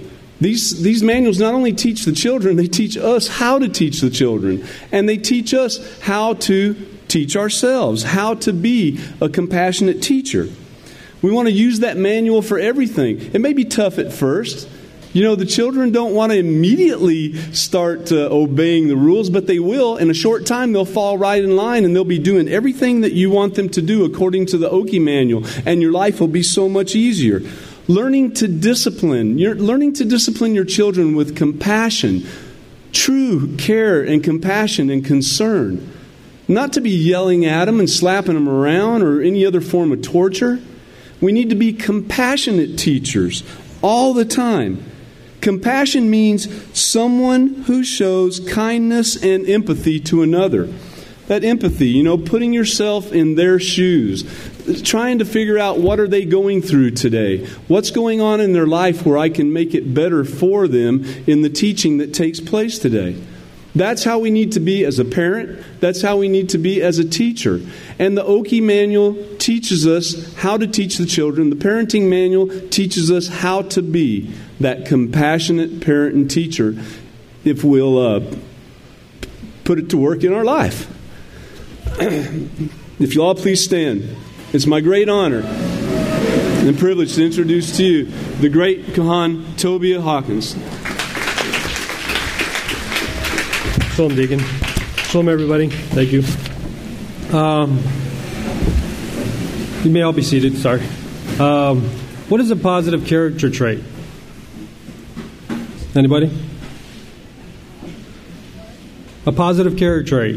These, these manuals not only teach the children, they teach us how to teach the children. And they teach us how to teach ourselves, how to be a compassionate teacher. We want to use that manual for everything. It may be tough at first. You know, the children don't want to immediately start uh, obeying the rules, but they will. In a short time, they'll fall right in line, and they'll be doing everything that you want them to do according to the Okie manual, and your life will be so much easier. Learning to discipline. You're learning to discipline your children with compassion, true care and compassion and concern. Not to be yelling at them and slapping them around or any other form of torture. We need to be compassionate teachers all the time. Compassion means someone who shows kindness and empathy to another. That empathy, you know, putting yourself in their shoes, trying to figure out what are they going through today, what's going on in their life where I can make it better for them in the teaching that takes place today. That's how we need to be as a parent. That's how we need to be as a teacher. And the Okie manual teaches us how to teach the children. The parenting manual teaches us how to be that compassionate parent and teacher if we'll uh, put it to work in our life. If you all please stand. It's my great honor and privilege to introduce to you the great Kahan Tobiah Hawkins. Shalom, Deacon. Shalom, everybody. Thank you. Um, you may all be seated. Sorry. Um, what is a positive character trait? Anybody? A positive character trait.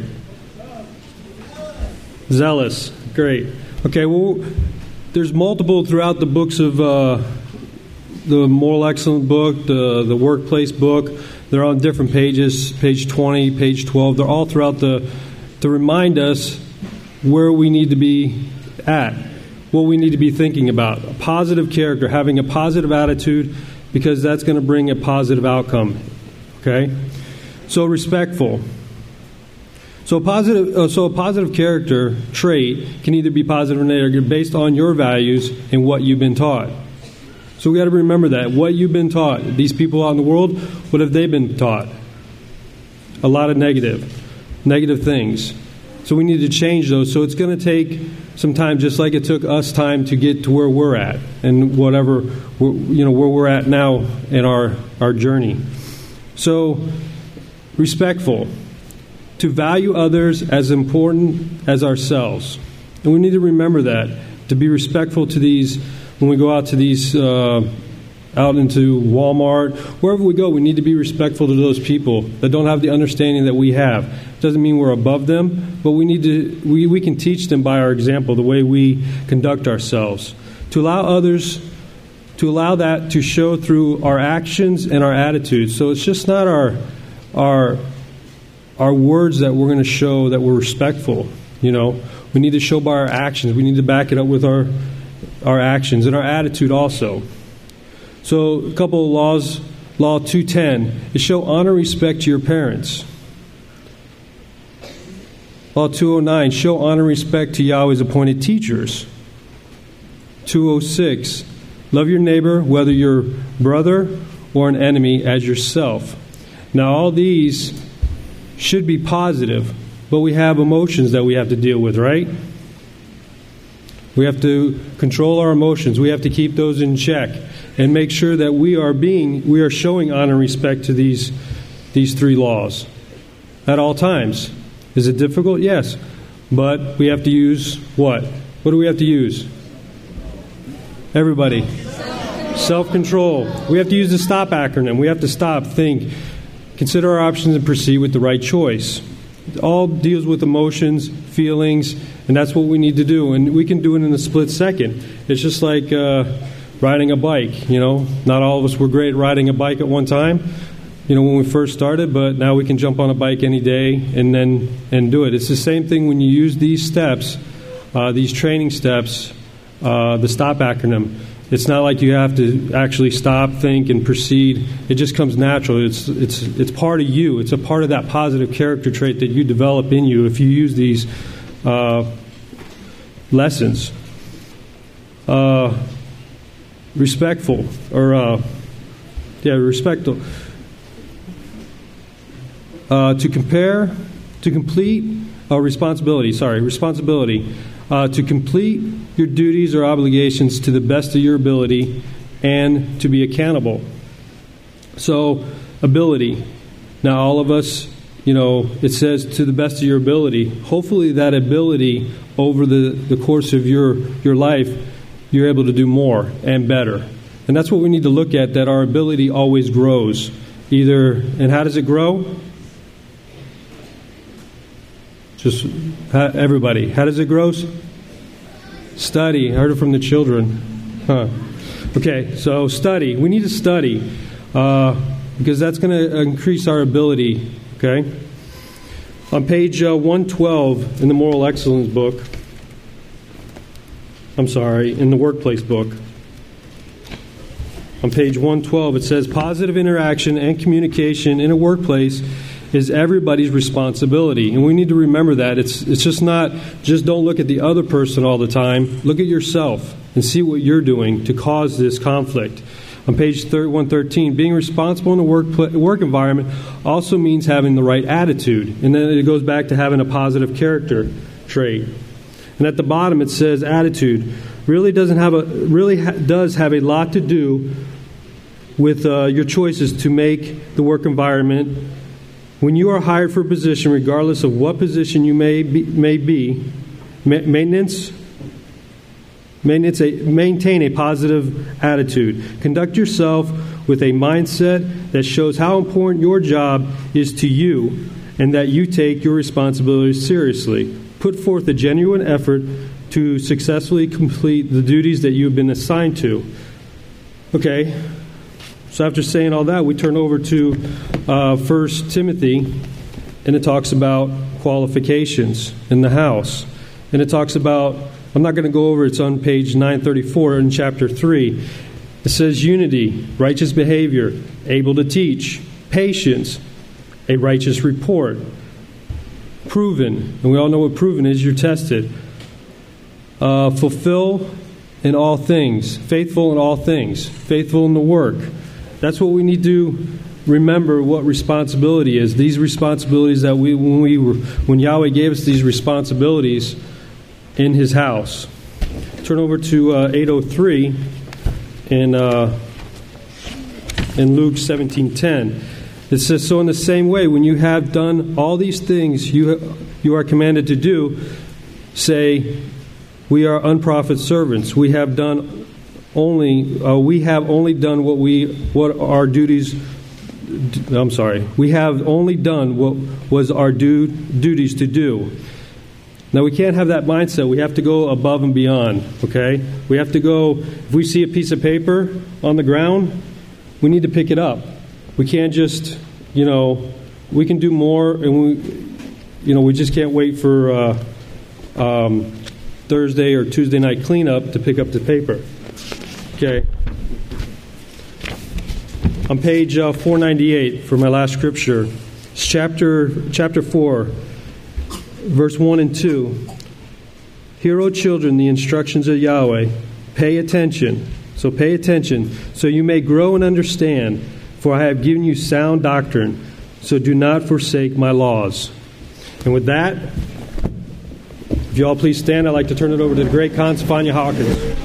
Zealous. Great. Okay, well, there's multiple throughout the books of uh, the Moral Excellence book, the, the Workplace book. They're on different pages, page twenty, page twelve. They're all throughout the, to remind us where we need to be at, what we need to be thinking about. A positive character, having a positive attitude, because that's going to bring a positive outcome. Okay? So respectful. So a positive, uh, so a positive character trait can either be positive or negative based on your values and what you've been taught. So we got to remember that. What you've been taught. These people out in the world, what have they been taught? A lot of negative. Negative things. So we need to change those. So it's going to take some time, just like it took us time to get to where we're at. And whatever, you know, where we're at now in our, our journey. So, respectful. To value others as important as ourselves. And we need to remember that. To be respectful to these. When we go out to these, uh, out into Walmart, wherever we go, we need to be respectful to those people that don't have the understanding that we have. Doesn't mean we're above them, but we need to, we, we can teach them by our example, the way we conduct ourselves. To allow others, to allow that to show through our actions and our attitudes. So it's just not our, our, our words that we're going to show that we're respectful. You know, we need to show by our actions. We need to back it up with our our actions and our attitude also. So a couple of laws. Law two ten is show honor and respect to your parents. Law two oh nine, show honor and respect to Yahweh's appointed teachers. two oh six, love your neighbor, whether your brother or an enemy, as yourself. Now all these should be positive, but we have emotions that we have to deal with, right? We have to control our emotions. We have to keep those in check and make sure that we are being, we are showing honor and respect to these, these three laws at all times. Is it difficult? Yes. But we have to use what? What do we have to use? Everybody. Self-control. We have to use the STOP acronym. We have to stop, think, consider our options, and proceed with the right choice. It all deals with emotions, feelings, and that's what we need to do. And we can do it in a split second. It's just like uh, riding a bike. You know, not all of us were great at riding a bike at one time, you know, when we first started, but now we can jump on a bike any day and then and do it. It's the same thing when you use these steps, uh, these training steps, uh, the STOP acronym. It's not like you have to actually stop, think, and proceed. It just comes natural. It's it's it's part of you. It's a part of that positive character trait that you develop in you if you use these uh, lessons. Uh, respectful, or uh, Yeah, respectful. Uh, to compare, to complete, uh, responsibility, sorry, responsibility. Uh, to complete your duties or obligations to the best of your ability and to be accountable. So, ability. Now, all of us, you know, it says to the best of your ability. Hopefully that ability over the, the course of your, your life, you're able to do more and better. And that's what we need to look at, that our ability always grows. Either, and how does it grow? Just everybody. How does it grow? Study. I heard it from the children. Huh. Okay, so study. We need to study uh, because that's going to increase our ability. Okay? On page uh, one twelve in the Moral Excellence book, I'm sorry, in the Workplace book, on page one twelve it says, positive interaction and communication in a workplace is everybody's responsibility. And we need to remember that. It's it's just not, just don't look at the other person all the time. Look at yourself and see what you're doing to cause this conflict. On page one thirteen, being responsible in the work, work environment also means having the right attitude. And then it goes back to having a positive character trait. And at the bottom it says attitude really doesn't have a really ha- does have a lot to do with uh, your choices to make the work environment. When you are hired for a position, regardless of what position you may be, may be ma- maintenance, maintenance a, maintain a positive attitude. Conduct yourself with a mindset that shows how important your job is to you and that you take your responsibilities seriously. Put forth a genuine effort to successfully complete the duties that you have been assigned to. Okay. So after saying all that, we turn over to uh, First Timothy, and it talks about qualifications in the house. And it talks about, I'm not going to go over it, it's on page nine thirty-four in chapter three. It says unity, righteous behavior, able to teach, patience, a righteous report, proven, and we all know what proven is, you're tested. Uh, fulfill in all things, faithful in all things, faithful in the work. That's what we need to remember, what responsibility is. These responsibilities that we, when we were, when Yahweh gave us these responsibilities in His house. Turn over to uh, eight oh three in uh, in Luke seventeen ten. It says, so in the same way, when you have done all these things you you are commanded to do, say, we are unprofitable servants. We have done only uh, we have only done what we what our duties. I'm sorry. We have only done what was our due, duties to do. Now we can't have that mindset. We have to go above and beyond. Okay, we have to go. If we see a piece of paper on the ground, we need to pick it up. We can't just, you know, we can do more, and we, you know, we just can't wait for uh, um, Thursday or Tuesday night cleanup to pick up the paper. Okay. On page uh, four ninety-eight for my last scripture, it's chapter chapter four, verse one and two. Hear, O children, the instructions of Yahweh. Pay attention. So pay attention, so you may grow and understand. For I have given you sound doctrine, so do not forsake my laws. And with that, if you all please stand, I'd like to turn it over to the great Consafanya Hawkins.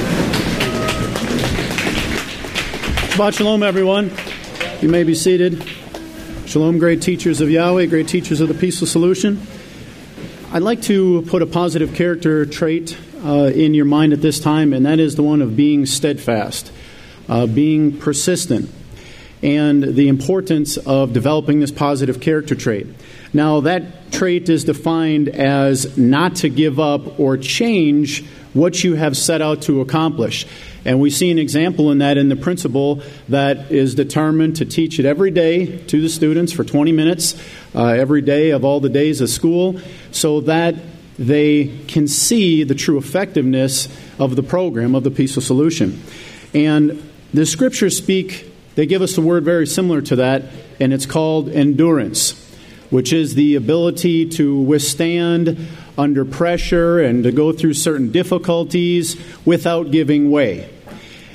Shabbat Shalom, everyone. You may be seated. Shalom, great teachers of Yahweh, great teachers of the Peaceful Solution. I'd like to put a positive character trait uh, in your mind at this time, and that is the one of being steadfast, uh, being persistent, and the importance of developing this positive character trait. Now, that trait is defined as not to give up or change what you have set out to accomplish. And we see an example in that in the principal that is determined to teach it every day to the students for twenty minutes, uh, every day of all the days of school, so that they can see the true effectiveness of the program of the Peaceful Solution. And the scriptures speak, they give us a word very similar to that, and it's called endurance, which is the ability to withstand under pressure and to go through certain difficulties without giving way.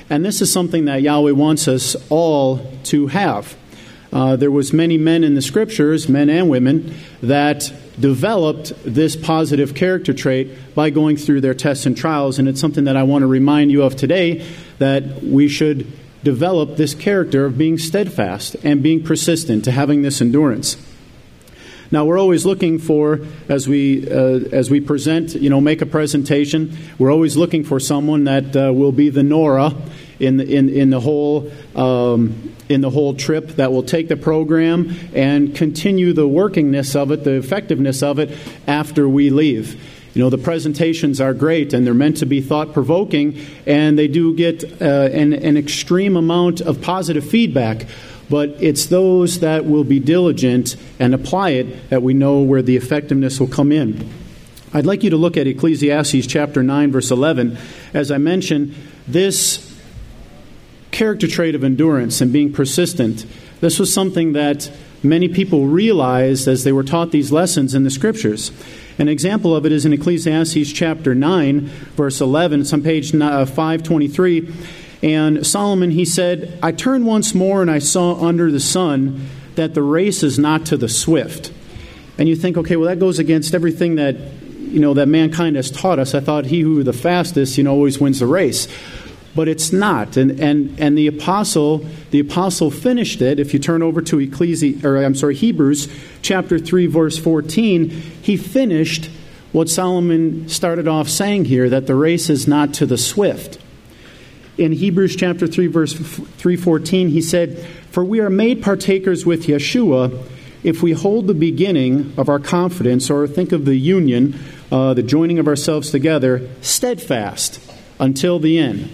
And this is something that Yahweh wants us all to have. Uh, there was many men in the Scriptures, men and women, that developed this positive character trait by going through their tests and trials. And it's something that I want to remind you of today, that we should develop this character of being steadfast and being persistent, to having this endurance. Now, we're always looking for, as we uh, as we present, you know, make a presentation, we're always looking for someone that uh, will be the Nora in the, in in the whole um, in the whole trip, that will take the program and continue the workingness of it, the effectiveness of it after we leave. You know, the presentations are great, and they're meant to be thought-provoking, and they do get uh, an, an extreme amount of positive feedback. But it's those that will be diligent and apply it that we know where the effectiveness will come in. I'd like you to look at Ecclesiastes chapter nine, verse eleven. As I mentioned, this character trait of endurance and being persistent, this was something that many people realized as they were taught these lessons in the Scriptures. An example of it is in Ecclesiastes chapter nine, verse eleven. It's on page five twenty-three. And Solomon, he said, I turned once more and I saw under the sun that the race is not to the swift. And you think, okay, well, that goes against everything that, you know, that mankind has taught us. I thought he who the fastest, you know, always wins the race. But it's not. And and and the apostle, the apostle finished it. If you turn over to Ecclesi, or I'm sorry, Hebrews chapter three, verse fourteen, he finished what Solomon started off saying here, that the race is not to the swift. In Hebrews chapter three, verse three fourteen, he said, For we are made partakers with Yeshua if we hold the beginning of our confidence, or think of the union, uh, the joining of ourselves together, steadfast until the end.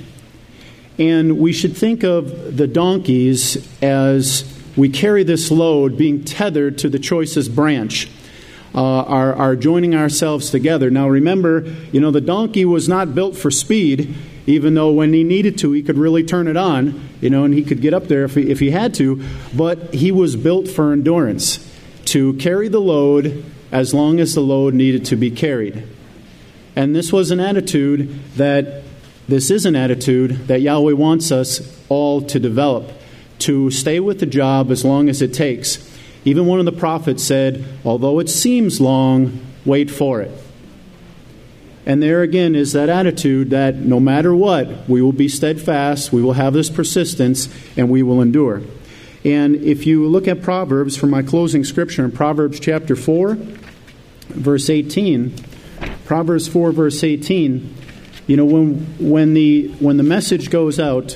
And we should think of the donkeys as we carry this load being tethered to the choicest branch, uh, our, our joining ourselves together. Now remember, you know, the donkey was not built for speed, even though when he needed to, he could really turn it on, you know, and he could get up there if he, if he had to. But he was built for endurance, to carry the load as long as the load needed to be carried. And this was an attitude that, this is an attitude that Yahweh wants us all to develop, to stay with the job as long as it takes. Even one of the prophets said, although it seems long, wait for it. And there again is that attitude that no matter what, we will be steadfast, we will have this persistence, and we will endure. And if you look at Proverbs, for my closing scripture, in Proverbs chapter four, verse eighteen, Proverbs four, verse eighteen, you know, when when the when the message goes out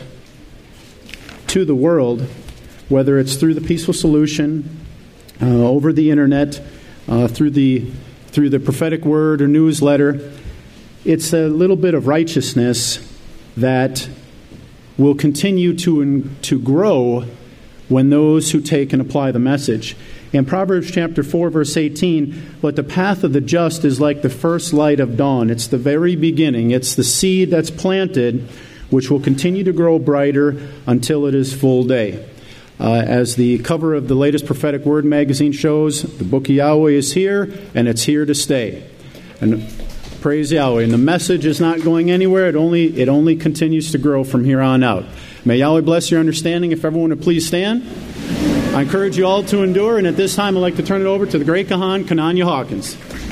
to the world, whether it's through the Peaceful Solution, uh, over the internet, uh, through the through the prophetic word or newsletter, it's a little bit of righteousness that will continue to, to grow when those who take and apply the message. In Proverbs chapter four, verse eighteen, but the path of the just is like the first light of dawn. It's the very beginning. It's the seed that's planted, which will continue to grow brighter until it is full day. Uh, as the cover of the latest Prophetic Word magazine shows, the Book of Yahweh is here, and it's here to stay. And praise Yahweh. And the message is not going anywhere. It only it only continues to grow from here on out. May Yahweh bless your understanding. If everyone would please stand. I encourage you all to endure. And at this time, I'd like to turn it over to the great Kahan, Kananya Hawkins.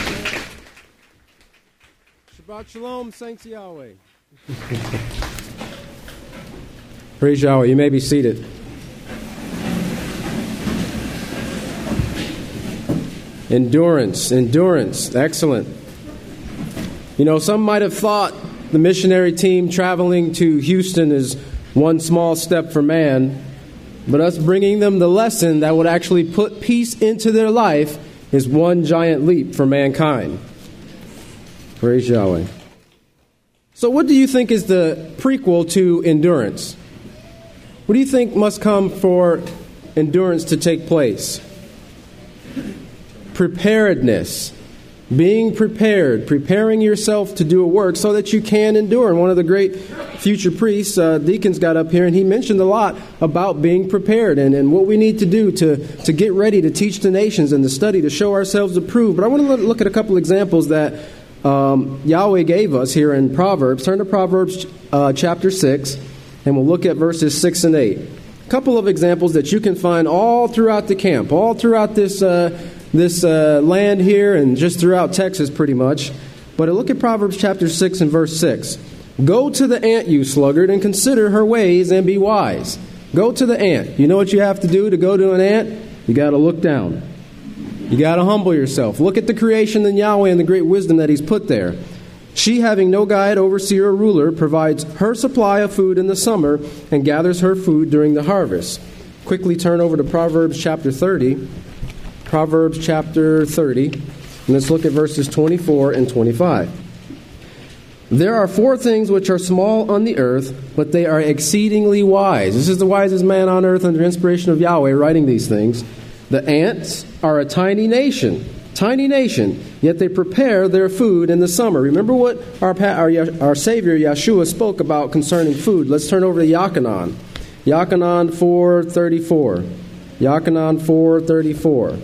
Shabbat Shalom, saints of Yahweh. Praise Yahweh. You may be seated. Endurance, endurance. Excellent. You know, some might have thought the missionary team traveling to Houston is one small step for man, but us bringing them the lesson that would actually put peace into their life is one giant leap for mankind. Praise Yahweh. So what do you think is the prequel to endurance? What do you think must come for endurance to take place? Preparedness. Being prepared, preparing yourself to do a work so that you can endure. And one of the great future priests, uh, deacons, got up here and he mentioned a lot about being prepared and, and what we need to do to, to get ready to teach the nations and to study, to show ourselves approved. But I want to look at a couple examples that um, Yahweh gave us here in Proverbs. Turn to Proverbs uh, chapter six, And we'll look at verses six and eight. A couple of examples that you can find all throughout the camp, all throughout this uh, this uh, land here and just throughout Texas pretty much. But look at Proverbs chapter six and verse six. Go to the ant, you sluggard, and consider her ways and be wise. Go to the ant. You know what you have to do to go to an ant? You got to look down. You got to humble yourself. Look at the creation in Yahweh and the great wisdom that He's put there. She, having no guide, overseer, or ruler, provides her supply of food in the summer and gathers her food during the harvest. Quickly turn over to Proverbs chapter thirty. Proverbs chapter thirty. And let's look at verses twenty-four and twenty-five. There are four things which are small on the earth, but they are exceedingly wise. This is the wisest man on earth under inspiration of Yahweh writing these things. The ants are a tiny nation. Tiny nation, yet they prepare their food in the summer. Remember what our, our, our Savior Yeshua spoke about concerning food. Let's turn over to Yachanan. Yachanan four thirty-four. Yachanan four thirty-four.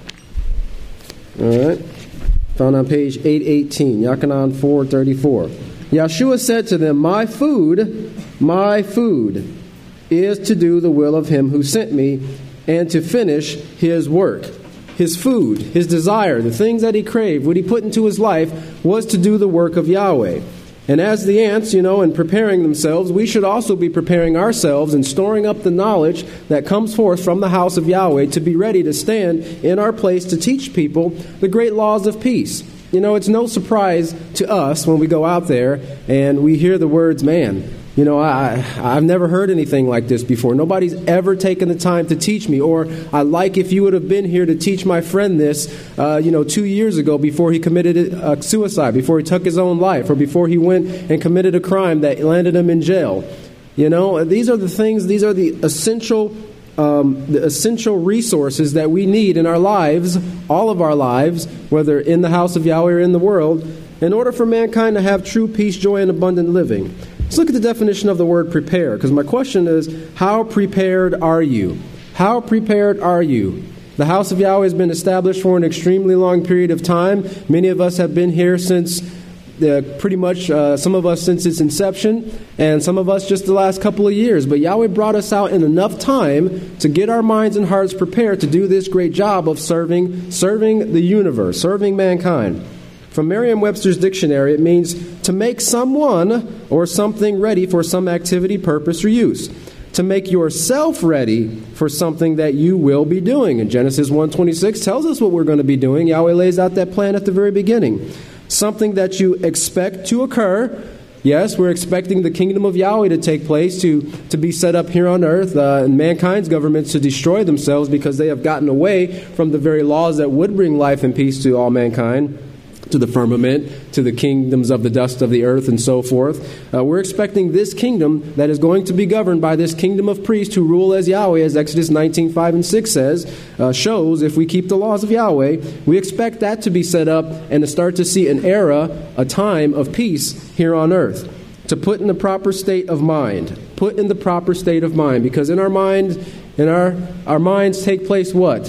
All right. Found on page eight eighteen. Yachanan four thirty-four. Yeshua said to them, My food, my food is to do the will of Him who sent me and to finish His work. His food, his desire, the things that he craved, what he put into his life was to do the work of Yahweh. And as the ants, you know, in preparing themselves, we should also be preparing ourselves and storing up the knowledge that comes forth from the house of Yahweh to be ready to stand in our place to teach people the great laws of peace. You know, it's no surprise to us when we go out there and we hear the words, man, you know, I, I've never heard anything like this before. Nobody's ever taken the time to teach me. Or I like if you would have been here to teach my friend this, uh, you know, two years ago before he committed uh, suicide, before he took his own life, or before he went and committed a crime that landed him in jail. You know, these are the things, these are the essential um, the essential resources that we need in our lives, all of our lives, whether in the house of Yahweh or in the world, in order for mankind to have true peace, joy, and abundant living. Let's look at the definition of the word prepare, because my question is, how prepared are you? How prepared are you? The house of Yahweh has been established for an extremely long period of time. Many of us have been here since, uh, pretty much, uh, some of us since its inception, and some of us just the last couple of years. But Yahweh brought us out in enough time to get our minds and hearts prepared to do this great job of serving, serving the universe, serving mankind. From Merriam-Webster's dictionary, it means to make someone or something ready for some activity, purpose, or use. To make yourself ready for something that you will be doing. And Genesis one twenty-six tells us what we're going to be doing. Yahweh lays out that plan at the very beginning. Something that you expect to occur. Yes, we're expecting the kingdom of Yahweh to take place, to, to be set up here on earth, uh, and mankind's governments to destroy themselves because they have gotten away from the very laws that would bring life and peace to all mankind. To the firmament, to the kingdoms of the dust of the earth, and so forth. Uh, we're expecting this kingdom that is going to be governed by this kingdom of priests who rule as Yahweh, as Exodus nineteen, five and six says, uh, shows if we keep the laws of Yahweh. We expect that to be set up and to start to see an era, a time of peace here on earth. To put in the proper state of mind. Put in the proper state of mind. Because in our mind, in our, our minds take place what?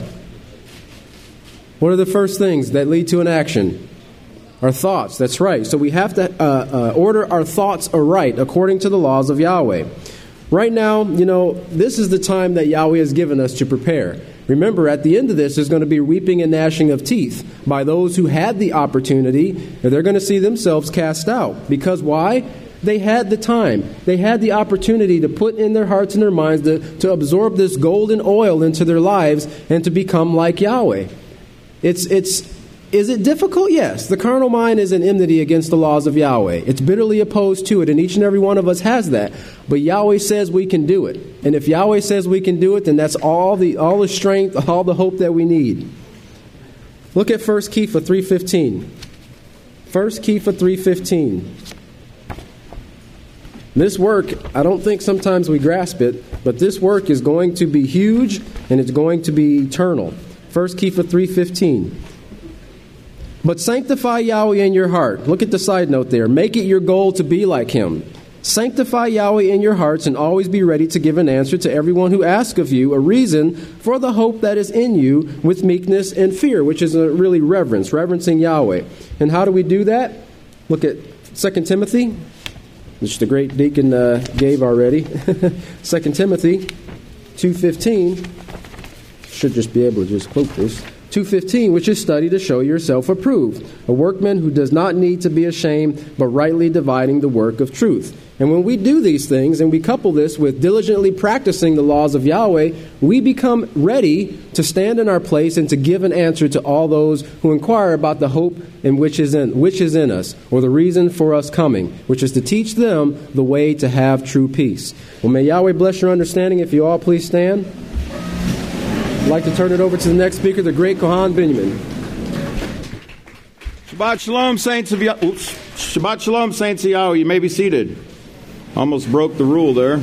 What are the first things that lead to an action? Our thoughts, that's right. So we have to uh, uh, order our thoughts aright according to the laws of Yahweh. Right now, you know, this is the time that Yahweh has given us to prepare. Remember, at the end of this, there's going to be weeping and gnashing of teeth by those who had the opportunity, and they're going to see themselves cast out. Because why? They had the time. They had the opportunity to put in their hearts and their minds to, to absorb this golden oil into their lives and to become like Yahweh. It's it's... Is it difficult? Yes. The carnal mind is an enmity against the laws of Yahweh. It's bitterly opposed to it, and each and every one of us has that. But Yahweh says we can do it. And if Yahweh says we can do it, then that's all the all the strength, all the hope that we need. Look at First Kepha three fifteen. First Kepha three fifteen. This work, I don't think sometimes we grasp it, but this work is going to be huge, and it's going to be eternal. First Kepha three fifteen. But sanctify Yahweh in your heart. Look at the side note there. Make it your goal to be like Him. Sanctify Yahweh in your hearts and always be ready to give an answer to everyone who asks of you a reason for the hope that is in you with meekness and fear, which is a really reverence, reverencing Yahweh. And how do we do that? Look at Second Timothy. which the great deacon uh, gave already. Second Timothy two fifteen. Should just be able to just quote this. two fifteen, which is study to show yourself approved, a workman who does not need to be ashamed, but rightly dividing the work of truth. And when we do these things, and we couple this with diligently practicing the laws of Yahweh, we become ready to stand in our place and to give an answer to all those who inquire about the hope in which is in which is in us, or the reason for us coming, which is to teach them the way to have true peace. Well, may Yahweh bless your understanding. If you all please stand. I'd like to turn it over to the next speaker, the great Kohan Benjamin. Shabbat Shalom, saints of Yahweh. Shabbat Shalom, saints of Yahweh. You may be seated. Almost broke the rule there.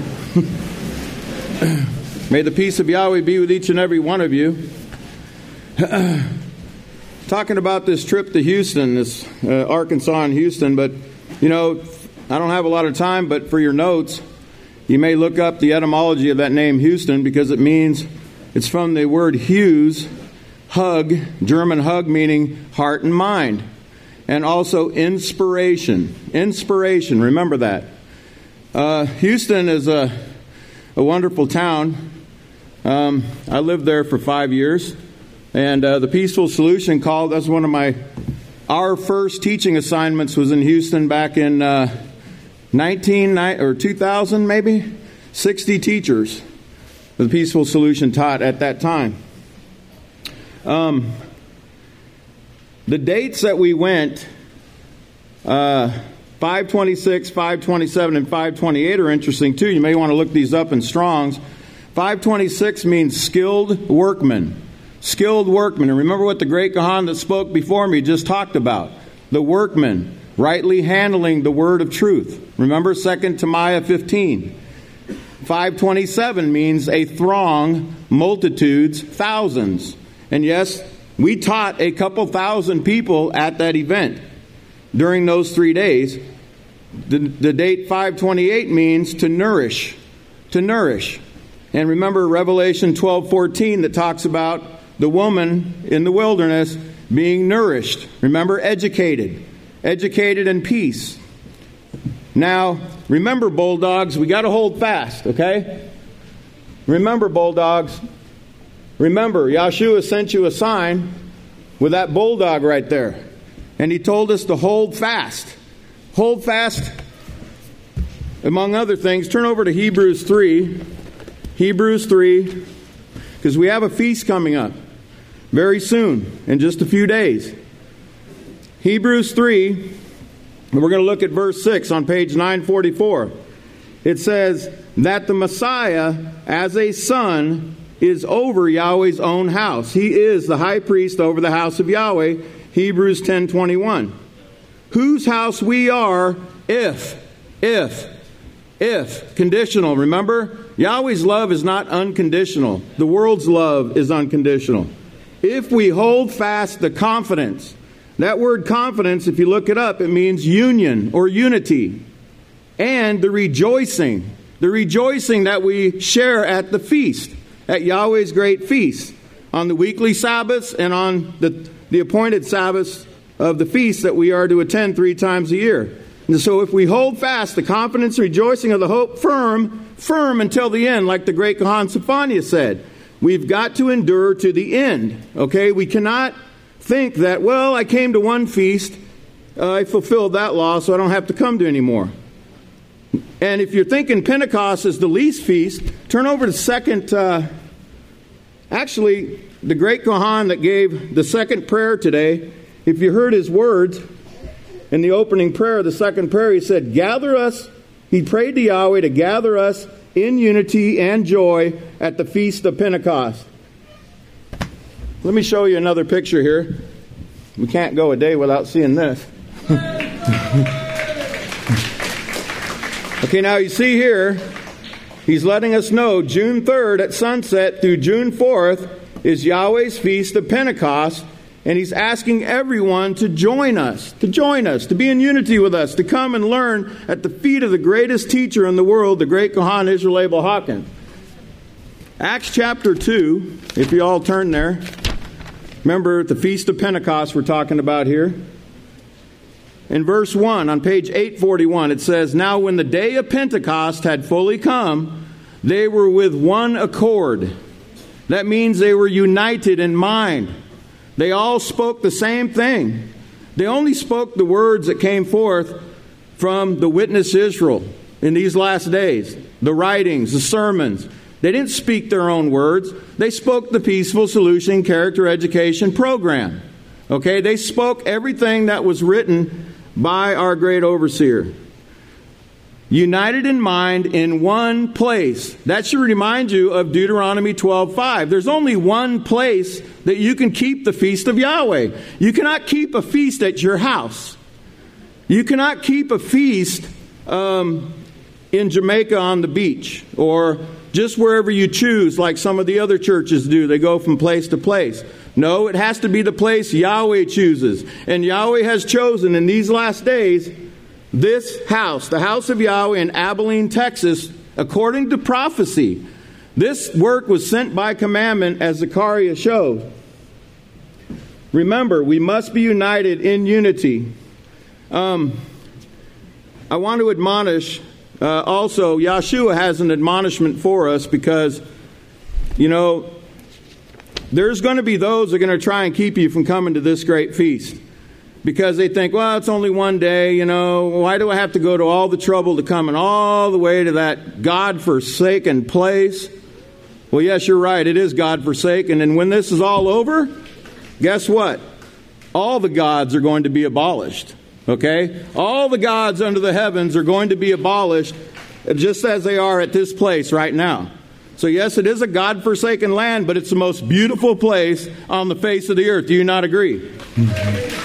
May the peace of Yahweh be with each and every one of you. Talking about this trip to Houston, this uh, Arkansas and Houston, but, you know, I don't have a lot of time, but for your notes, you may look up the etymology of that name Houston, because it means, it's from the word Hughes, hug, German hug meaning heart and mind, and also inspiration. Inspiration, remember that. Uh, Houston is a, a wonderful town. Um, I lived there for five years, and uh, the Peaceful Solution called. That's one of my our first teaching assignments was in Houston back in uh, nineteen or two thousand, maybe sixty teachers. The Peaceful Solution taught at that time. Um, the dates that we went. Uh, five twenty-six, five twenty-seven, and five twenty-eight are interesting too. You may want to look these up in Strong's. five twenty-six means skilled workman. Skilled workman. And remember what the great Kohan that spoke before me just talked about. The workman, rightly handling the word of truth. Remember Second Timothy fifteen. five twenty-seven means a throng, multitudes, thousands. And yes, we taught a couple thousand people at that event during those three days. The, the date five twenty-eight means to nourish, to nourish. And remember Revelation twelve fourteen that talks about the woman in the wilderness being nourished. Remember, educated, educated in peace. Now, remember, Bulldogs, we got to hold fast, okay? Remember, Bulldogs, remember, Yahshua sent you a sign with that bulldog right there. And he told us to hold fast. Hold fast, among other things. Turn over to Hebrews three. Hebrews three, because we have a feast coming up very soon, in just a few days. Hebrews three, and we're going to look at verse six on page nine forty-four. It says that the Messiah, as a son, is over Yahweh's own house. He is the high priest over the house of Yahweh. Hebrews ten twenty-one. Whose house we are if, if, if, conditional. Remember, Yahweh's love is not unconditional. The world's love is unconditional. If we hold fast the confidence. That word confidence, if you look it up, it means union or unity. And the rejoicing. The rejoicing that we share at the feast, at Yahweh's great feast, on the weekly Sabbaths and on the, the appointed Sabbaths of the feast that we are to attend three times a year. And so if we hold fast the confidence, rejoicing of the hope firm, firm until the end, like the great Kohan Sophania said, we've got to endure to the end. Okay, we cannot think that, well, I came to one feast, uh, I fulfilled that law, so I don't have to come to any more. And if you're thinking Pentecost is the least feast, turn over to second, uh, actually, the great Kohan that gave the second prayer today, if you heard his words in the opening prayer, the second prayer, he said, gather us, he prayed to Yahweh to gather us in unity and joy at the Feast of Pentecost. Let me show you another picture here. We can't go a day without seeing this. Okay, now you see here, he's letting us know June third at sunset through June fourth is Yahweh's Feast of Pentecost, and he's asking everyone to join us, to join us, to be in unity with us, to come and learn at the feet of the greatest teacher in the world, the great Kohan Israel Abel Hawkins. Acts chapter two, if you all turn there. Remember the Feast of Pentecost we're talking about here. in verse one on page eight forty-one, it says, "Now when the day of Pentecost had fully come, they were with one accord." That means they were united in mind. They all spoke the same thing. They only spoke the words that came forth from the witness Israel in these last days. The writings, the sermons. They didn't speak their own words. They spoke the Peaceful Solution Character Education Program. Okay, they spoke everything that was written by our great overseer. United in mind in one place. That should remind you of Deuteronomy twelve five. There's only one place that you can keep the feast of Yahweh. You cannot keep a feast at your house. You cannot keep a feast um, in Jamaica on the beach or just wherever you choose like some of the other churches do. They go from place to place. No, it has to be the place Yahweh chooses. And Yahweh has chosen in these last days this house, the house of Yahweh in Abilene, Texas, according to prophecy. This work was sent by commandment, as Zechariah showed. Remember, we must be united in unity. Um, I want to admonish, uh, also, Yahshua has an admonishment for us because, you know, there's going to be those that are going to try and keep you from coming to this great feast. Because they think, well, it's only one day, you know, why do I have to go to all the trouble to come and all the way to that God-forsaken place? Well, yes, you're right, it is God-forsaken. And when this is all over, guess what? All the gods are going to be abolished, okay? All the gods under the heavens are going to be abolished just as they are at this place right now. So yes, it is a God-forsaken land, but it's the most beautiful place on the face of the earth. Do you not agree? Mm-hmm.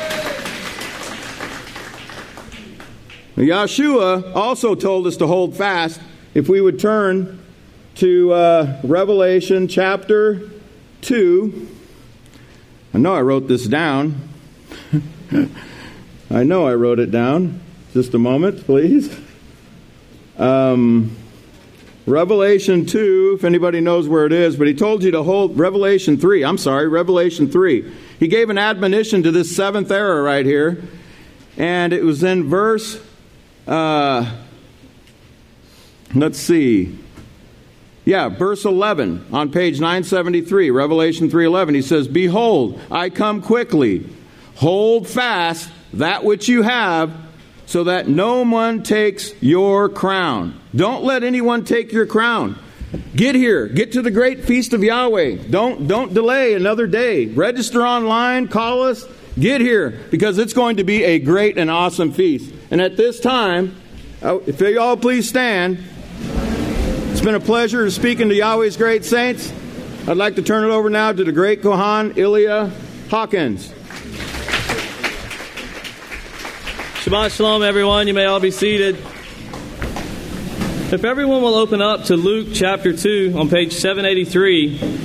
Yahshua also told us to hold fast. If we would turn to uh, Revelation chapter two. I know I wrote this down. I know I wrote it down. Just a moment, please. Um, Revelation two, if anybody knows where it is, but he told you to hold Revelation three. I'm sorry, Revelation three. He gave an admonition to this seventh era right here. And it was in verse... Uh, let's see. Yeah, verse eleven on page nine seventy-three, Revelation three eleven. He says, "Behold, I come quickly. Hold fast that which you have, so that no one takes your crown." Don't let anyone take your crown. Get here. Get to the great feast of Yahweh. Don't don't delay another day. Register online. Call us. Get here, because it's going to be a great and awesome feast. And at this time, if you all please stand. It's been a pleasure speaking to Yahweh's great saints. I'd like to turn it over now to the great Kohan, Ilya Hawkins. Shabbat Shalom, everyone. You may all be seated. If everyone will open up to Luke chapter two on page seven eighty-three.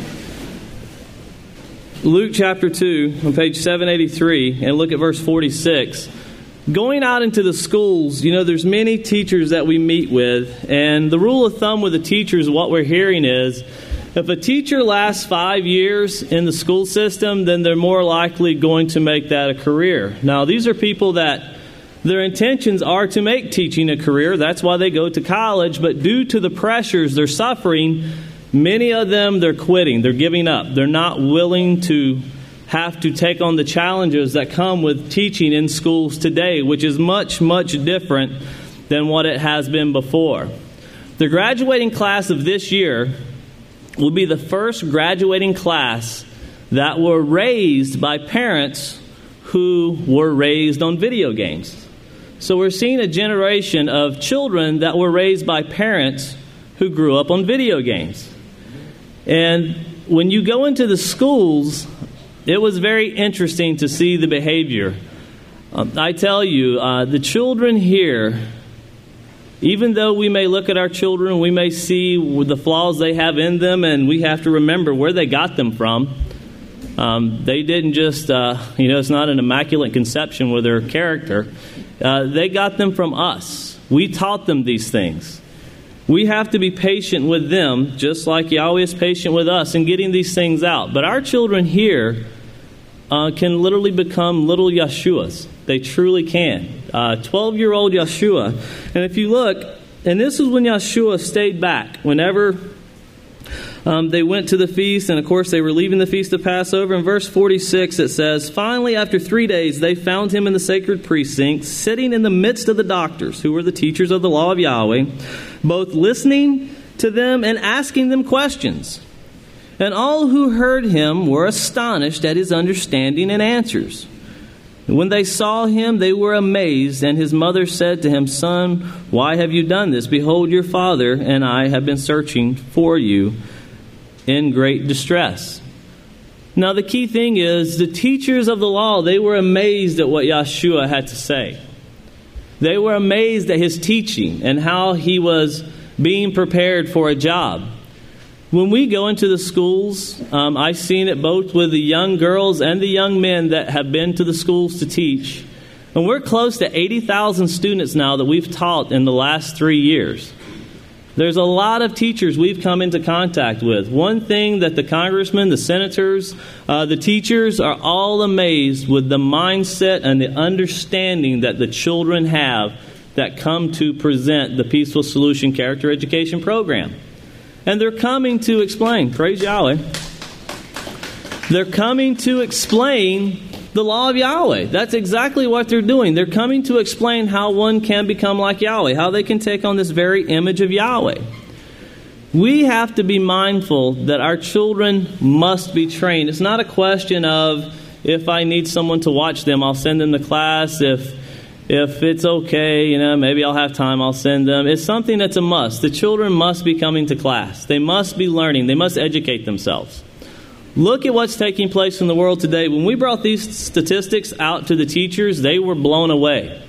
Luke chapter two on page seven eighty-three, and look at verse forty-six. Going out into the schools, you know, there's many teachers that we meet with, and the rule of thumb with the teachers, what we're hearing is, if a teacher lasts five years in the school system, then they're more likely going to make that a career. Now, these are people that their intentions are to make teaching a career. That's why they go to college, but due to the pressures they're suffering, many of them, they're quitting. They're giving up. They're not willing to have to take on the challenges that come with teaching in schools today, which is much, much different than what it has been before. The graduating class of this year will be the first graduating class that were raised by parents who were raised on video games. So we're seeing a generation of children that were raised by parents who grew up on video games. And when you go into the schools, it was very interesting to see the behavior. Um, I tell you, uh, the children here, even though we may look at our children, we may see the flaws they have in them, and we have to remember where they got them from. Um, they didn't just, uh, you know, it's not an immaculate conception with their character. Uh, they got them from us. We taught them these things. We have to be patient with them, just like Yahweh is patient with us in getting these things out. But our children here, uh, can literally become little Yeshuas. They truly can. Uh, twelve-year-old Yeshua. And if you look, and this is when Yeshua stayed back. Whenever um, they went to the feast, and of course they were leaving the feast of Passover. In verse forty-six it says, "Finally, after three days, they found him in the sacred precincts, sitting in the midst of the doctors, who were the teachers of the law of Yahweh, both listening to them and asking them questions. And all who heard him were astonished at his understanding and answers. And when they saw him, they were amazed, and his mother said to him, 'Son, why have you done this? Behold, your father and I have been searching for you in great distress.'" Now the key thing is, the teachers of the law, they were amazed at what Yeshua had to say. They were amazed at his teaching and how he was being prepared for a job. When we go into the schools, um, I've seen it both with the young girls and the young men that have been to the schools to teach. And we're close to eighty thousand students now that we've taught in the last three years. There's a lot of teachers we've come into contact with. One thing that the congressmen, the senators, uh, the teachers are all amazed with the mindset and the understanding that the children have that come to present the Peaceful Solution Character Education Program. And they're coming to explain, praise Yahweh, they're coming to explain the law of Yahweh. That's exactly what they're doing. They're coming to explain how one can become like Yahweh, how they can take on this very image of Yahweh. We have to be mindful that our children must be trained. It's not a question of, if I need someone to watch them, I'll send them to class. If If it's okay, you know, maybe I'll have time, I'll send them. It's something that's a must. The children must be coming to class. They must be learning. They must educate themselves. Look at what's taking place in the world today. When we brought these statistics out to the teachers, they were blown away.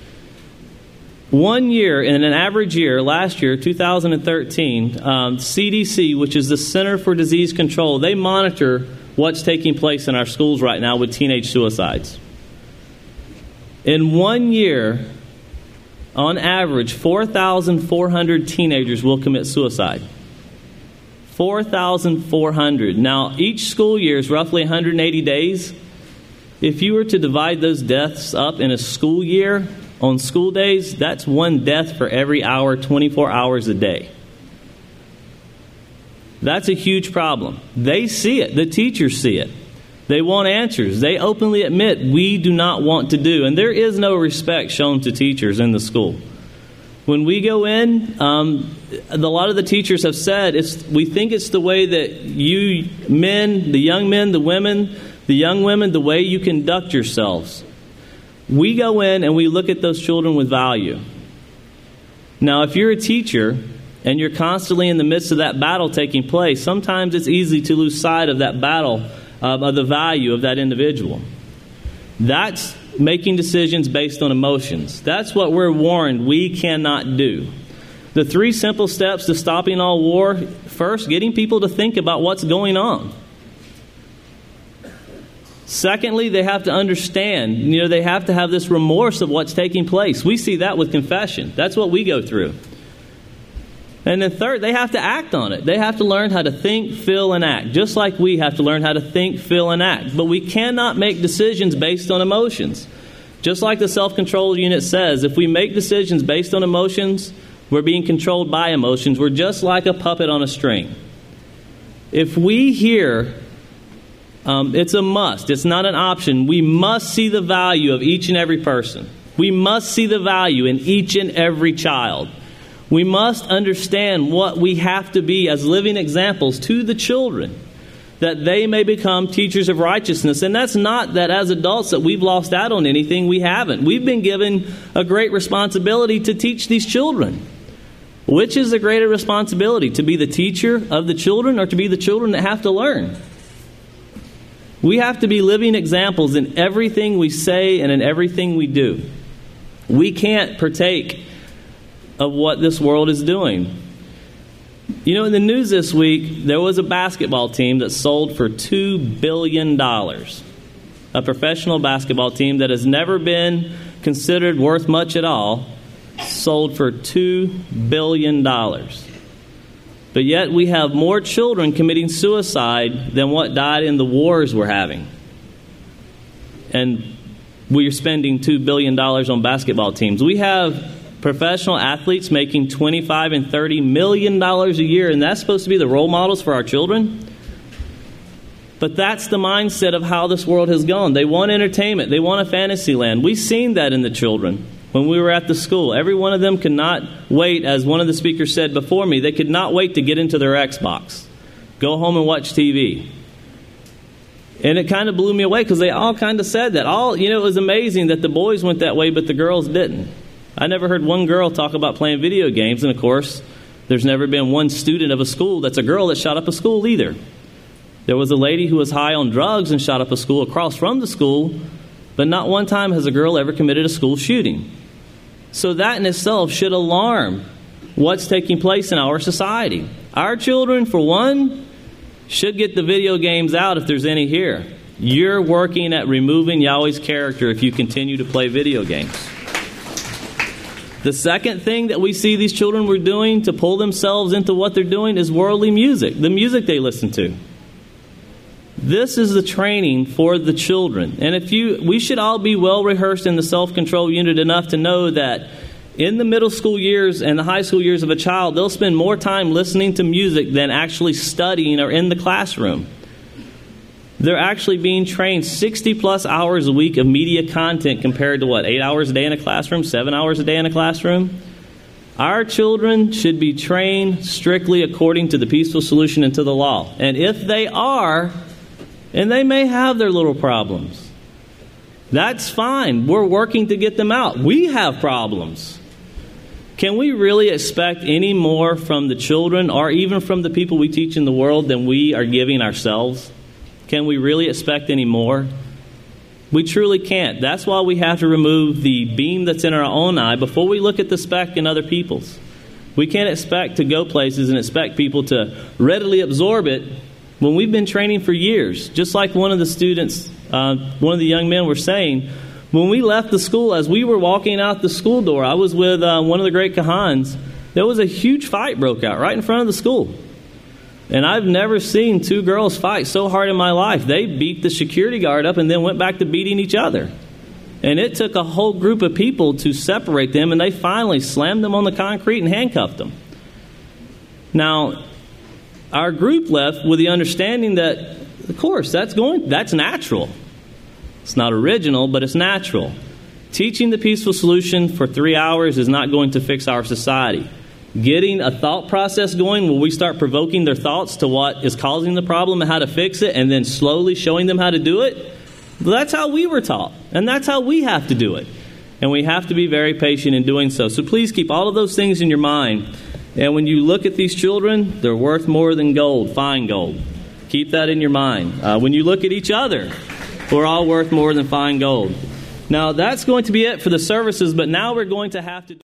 One year, in an average year, last year, two thousand thirteen, um, C D C, which is the Center for Disease Control, they monitor what's taking place in our schools right now with teenage suicides. In one year, on average, four thousand four hundred teenagers will commit suicide. four thousand four hundred. Now, each school year is roughly one hundred eighty days. If you were to divide those deaths up in a school year, on school days, that's one death for every hour, twenty-four hours a day. That's a huge problem. They see it. The teachers see it. They want answers. They openly admit, we do not want to do. And there is no respect shown to teachers in the school. When we go in, um, a lot of the teachers have said, it's, we think it's the way that you men, the young men, the women, the young women, the way you conduct yourselves. We go in and we look at those children with value. Now, if you're a teacher and you're constantly in the midst of that battle taking place, sometimes it's easy to lose sight of that battle, uh, of the value of that individual. That's making decisions based on emotions. That's what we're warned we cannot do. The three simple steps to stopping all war: first, getting people to think about what's going on. Secondly, they have to understand, you know, they have to have this remorse of what's taking place. We see that with confession. That's what we go through. And then third, they have to act on it. They have to learn how to think, feel, and act, just like we have to learn how to think, feel, and act. But we cannot make decisions based on emotions. Just like the self-control unit says, if we make decisions based on emotions, we're being controlled by emotions. We're just like a puppet on a string. If we hear, um, it's a must. It's not an option. We must see the value of each and every person. We must see the value in each and every child. We must understand what we have to be as living examples to the children, that they may become teachers of righteousness. And that's not that as adults that we've lost out on anything. We haven't. We've been given a great responsibility to teach these children. Which is the greater responsibility, to be the teacher of the children or to be the children that have to learn? We have to be living examples in everything we say and in everything we do. We can't partake of what this world is doing. You know, in the news this week, there was a basketball team that sold for two billion dollars. A professional basketball team that has never been considered worth much at all, sold for two billion dollars. But yet we have more children committing suicide than what died in the wars we're having. and we're spending two billion dollars on basketball teams. We have professional athletes making twenty-five and thirty million dollars a year, and that's supposed to be the role models for our children? But that's the mindset of how this world has gone. They want entertainment. They want a fantasy land. We've seen that in the children when we were at the school. Every one of them could not wait, as one of the speakers said before me, they could not wait to get into their Xbox, go home and watch T V. And it kind of blew me away because they all kind of said that. All, you know, it was amazing that the boys went that way, but the girls didn't. I never heard one girl talk about playing video games, and of course, there's never been one student of a school that's a girl that shot up a school either. There was a lady who was high on drugs and shot up a school across from the school, but not one time has a girl ever committed a school shooting. So that in itself should alarm what's taking place in our society. Our children, for one, should get the video games out if there's any here. You're working at removing Yahweh's character if you continue to play video games. The second thing that we see these children were doing to pull themselves into what they're doing is worldly music, the music they listen to. This is the training for the children. And if you, we should all be well rehearsed in the self-control unit enough to know that in the middle school years and the high school years of a child, they'll spend more time listening to music than actually studying or in the classroom. They're actually being trained sixty plus hours a week of media content compared to what, eight hours a day in a classroom, seven hours a day in a classroom? Our children should be trained strictly according to the peaceful solution and to the law. And if they are, and they may have their little problems, that's fine. We're working to get them out. We have problems. Can we really expect any more from the children or even from the people we teach in the world than we are giving ourselves? Can we really expect any more? We truly can't. That's why we have to remove the beam that's in our own eye before we look at the speck in other people's. We can't expect to go places and expect people to readily absorb it when we've been training for years. Just like one of the students, uh, one of the young men were saying, when we left the school, as we were walking out the school door, I was with uh, one of the great Kahans. There was a huge fight broke out right in front of the school. And I've never seen two girls fight so hard in my life. They beat the security guard up and then went back to beating each other. And it took a whole group of people to separate them, and they finally slammed them on the concrete and handcuffed them. Now, our group left with the understanding that, of course, that's going, that's natural. It's not original, but it's natural. Teaching the peaceful solution for three hours is not going to fix our society. Getting a thought process going where we start provoking their thoughts to what is causing the problem and how to fix it, and then slowly showing them how to do it, well, that's how we were taught, and that's how we have to do it. And we have to be very patient in doing so. So please keep all of those things in your mind. And when you look at these children, they're worth more than gold, fine gold. Keep that in your mind. Uh, when you look at each other, we're all worth more than fine gold. Now, that's going to be it for the services, but now we're going to have to...